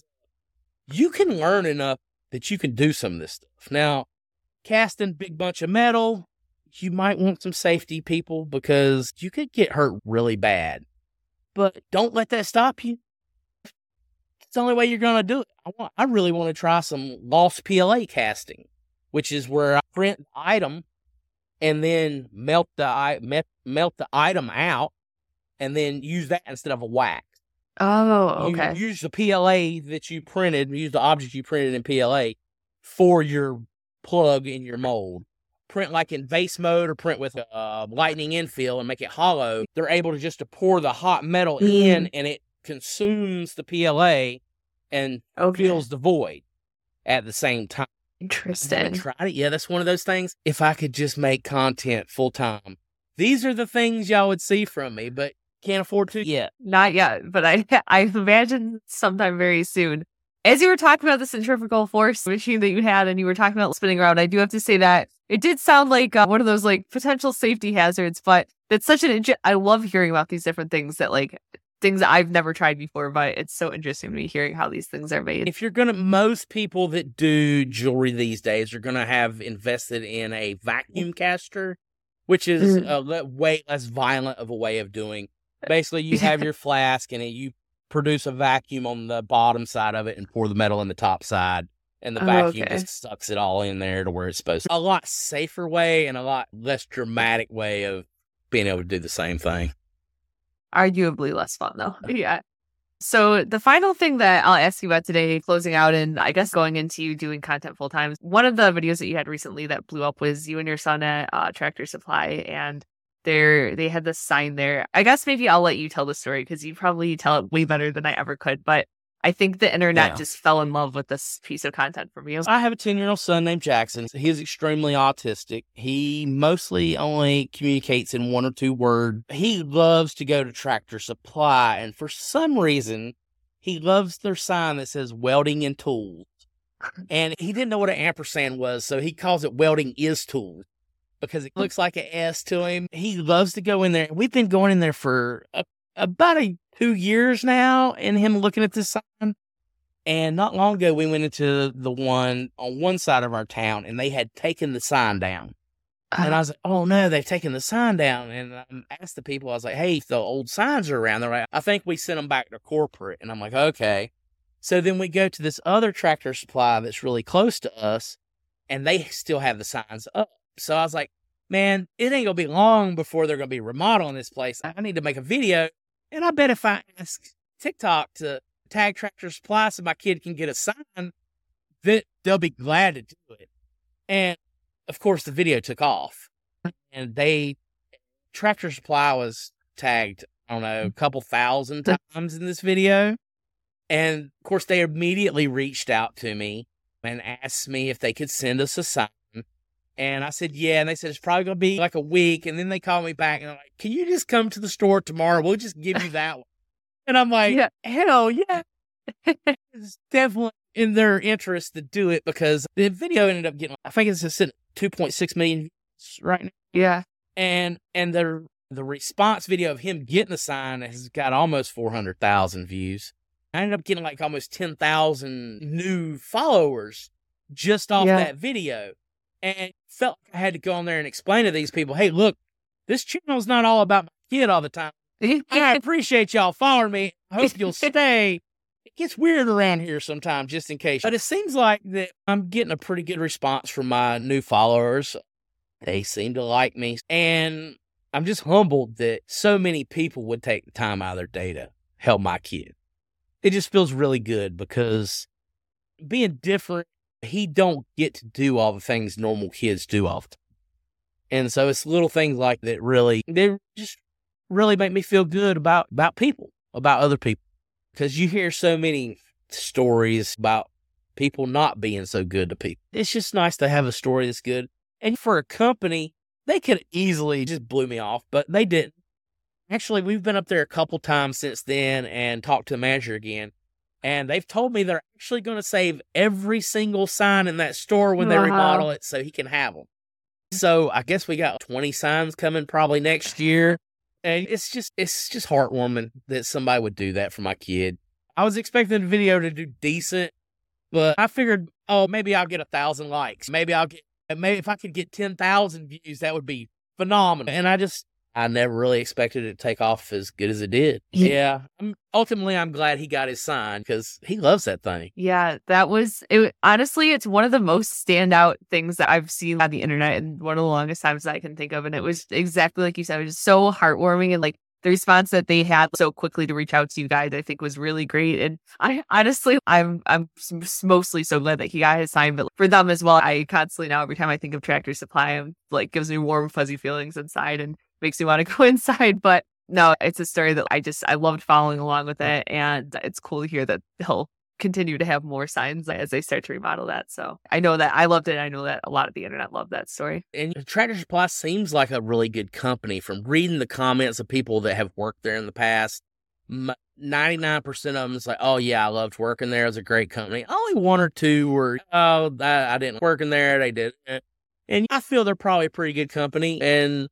you can learn enough that you can do some of this stuff. Now, casting big bunch of metal, you might want some safety people because you could get hurt really bad. But don't let that stop you. It's the only way you're going to do it. I want, I really want to try some lost P L A casting, which is where I print the item and then melt the i- melt, melt the item out and then use that instead of a wax. Oh, You okay. use the P L A that you printed, use the object you printed in P L A for your plug in your mold. Print like in vase mode or print with a lightning infill and make it hollow. They're able to just to pour the hot metal Mm. in and it consumes the P L A and Okay. fills the void at the same time. I haven't Interesting. tried it. Yeah, that's one of those things. If I could just make content full time, these are the things y'all would see from me, but can't afford to yet. Not yet, but I I imagine sometime very soon. As you were talking about the centrifugal force machine that you had and you were talking about spinning around, I do have to say that it did sound like uh, one of those like potential safety hazards, but that's such an inter- I love hearing about these different things that like things that I've never tried before, but it's so interesting to me hearing how these things are made. If you're gonna, most people that do jewelry these days are gonna have invested in a vacuum caster, which is Mhm. a le- way less violent of a way of doing. Basically, you have your flask and it, you produce a vacuum on the bottom side of it and pour the metal in the top side, and the Oh, vacuum okay. just sucks it all in there to where it's supposed to. A lot safer way and a lot less dramatic way of being able to do the same thing. Arguably less fun though. Yeah. So the final thing that I'll ask you about today, closing out and I guess going into you doing content full time, one of the videos that you had recently that blew up was you and your son at uh, Tractor Supply, and there they had this sign there. I guess maybe I'll let you tell the story because you probably tell it way better than I ever could. But I think the internet Yeah. just fell in love with this piece of content from you. I have a ten-year-old son named Jackson. He's extremely autistic. He mostly only communicates in one or two words. He loves to go to Tractor Supply, and for some reason, he loves their sign that says welding and tools. And he didn't know what an ampersand was, so he calls it welding is tools because it looks like an S to him. He loves to go in there. We've been going in there for a, about a, two years now, and him looking at this sign. And not long ago, we went into the one on one side of our town, and they had taken the sign down. And I was like, oh no, they've taken the sign down. And I asked the people, I was like, hey, the old signs are around. They're like, I think we sent them back to corporate. And I'm like, okay. So then we go to this other Tractor Supply that's really close to us, and they still have the signs up. So I was like, man, it ain't going to be long before they're going to be remodeling this place. I need to make a video. And I bet if I ask TikTok to tag Tractor Supply so my kid can get a sign, that they'll be glad to do it. And of course, the video took off, and they, Tractor Supply was tagged, I don't know, a couple thousand times in this video. And of course, they immediately reached out to me and asked me if they could send us a sign. And I said, yeah. And they said, it's probably going to be like a week. And then they called me back and they're like, can you just come to the store tomorrow? We'll just give you that one. And I'm like, yeah. Hell yeah. It's definitely in their interest to do it, because the video ended up getting, I think it's just two point six million views right now. Yeah. And, and the, the response video of him getting the sign has got almost four hundred thousand views. I ended up getting like almost ten thousand new followers just off yeah. that video. And felt like I had to go on there and explain to these people, hey, look, this channel's not all about my kid all the time. I appreciate y'all following me. I hope you'll stay. It gets weird around here sometimes, just in case. But it seems like that I'm getting a pretty good response from my new followers. They seem to like me. And I'm just humbled that so many people would take the time out of their day to help my kid. It just feels really good, because being different, he don't get to do all the things normal kids do all the time. And so it's little things like that really, they just really make me feel good about, about people, about other people. Because you hear so many stories about people not being so good to people. It's just nice to have a story that's good. And for a company, they could easily just blew me off, but they didn't. Actually, we've been up there a couple times since then and talked to the manager again. And they've told me they're actually going to save every single sign in that store when they wow. remodel it so he can have them. So I guess we got twenty signs coming probably next year. And it's just, it's just heartwarming that somebody would do that for my kid. I was expecting the video to do decent, but I figured, oh, maybe I'll get a thousand likes. Maybe I'll get, maybe if I could get ten thousand views, that would be phenomenal. And I just, I never really expected it to take off as good as it did. Yeah. yeah I'm, ultimately, I'm glad he got his sign, because he loves that thing. Yeah, that was, it. honestly, it's one of the most standout things that I've seen on the internet, and one of the longest times I can think of. And it was exactly like you said, it was so heartwarming. And like the response that they had so quickly to reach out to you guys, I think was really great. And I honestly, I'm I'm mostly so glad that he got his sign, but for them as well, I constantly now, every time I think of Tractor Supply, I'm like, gives me warm, fuzzy feelings inside and makes me want to go inside. But no, it's a story that I just, I loved following along with it. And it's cool to hear that he'll continue to have more signs as they start to remodel that. So I know that I loved it. I know that a lot of the internet loved that story. And Tractor Supply seems like a really good company. From reading the comments of people that have worked there in the past, ninety-nine percent of them is like, oh yeah, I loved working there. It was a great company. Only one or two were, oh, I, I didn't work in there. They did. And I feel they're probably a pretty good company. And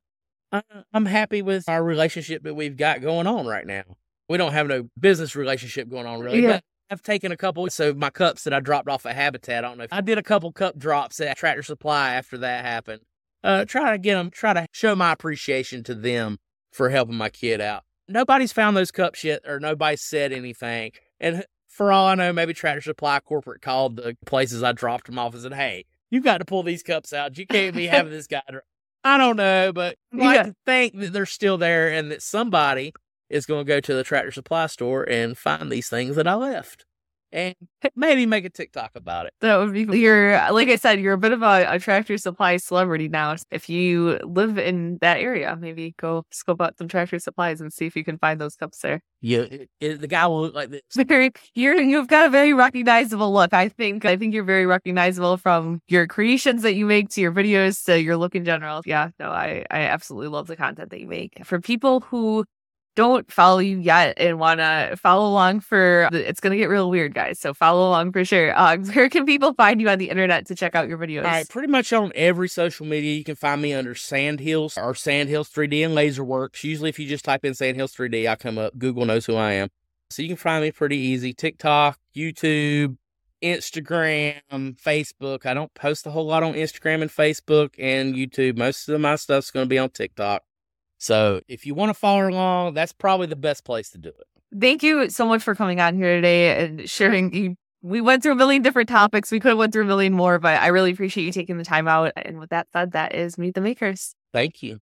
I'm happy with our relationship that we've got going on right now. We don't have no business relationship going on really, yeah. but I've taken a couple. So my cups that I dropped off at Habitat, I don't know if I did a couple cup drops at Tractor Supply after that happened. Uh, try to get them, try to show my appreciation to them for helping my kid out. Nobody's found those cups yet, or nobody's said anything. And for all I know, maybe Tractor Supply corporate called the places I dropped them off and said, hey, you got to pull these cups out. You can't be having this guy. I don't know, but I like yeah. to think that they're still there and that somebody is going to go to the Tractor Supply store and find these things that I left and maybe make a TikTok about it. That would be, you're, like I said, you're a bit of a, a Tractor Supply celebrity now. If you live in that area, maybe go scope out some Tractor Supplies and see if you can find those cups there. Yeah, it, it, the guy will look like this. Very, you're, you've got a very recognizable look. I think, I think you're very recognizable from your creations that you make to your videos to your look in general. Yeah, no, I, I absolutely love the content that you make. For people who don't follow you yet and want to follow along for, it's going to get real weird, guys. So follow along for sure. Uh, where can people find you on the internet to check out your videos? All right, pretty much on every social media. You can find me under Sandhills or Sandhills three D and Laserworks. Usually if you just type in Sandhills three D, I come up. Google knows who I am. So you can find me pretty easy. TikTok, YouTube, Instagram, Facebook. I don't post a whole lot on Instagram and Facebook and YouTube. Most of my stuff's going to be on TikTok. So if you want to follow along, that's probably the best place to do it. Thank you so much for coming on here today and sharing. You, we went through a million different topics. We could have went through a million more, but I really appreciate you taking the time out. And with that said, that is Meet the Makers. Thank you.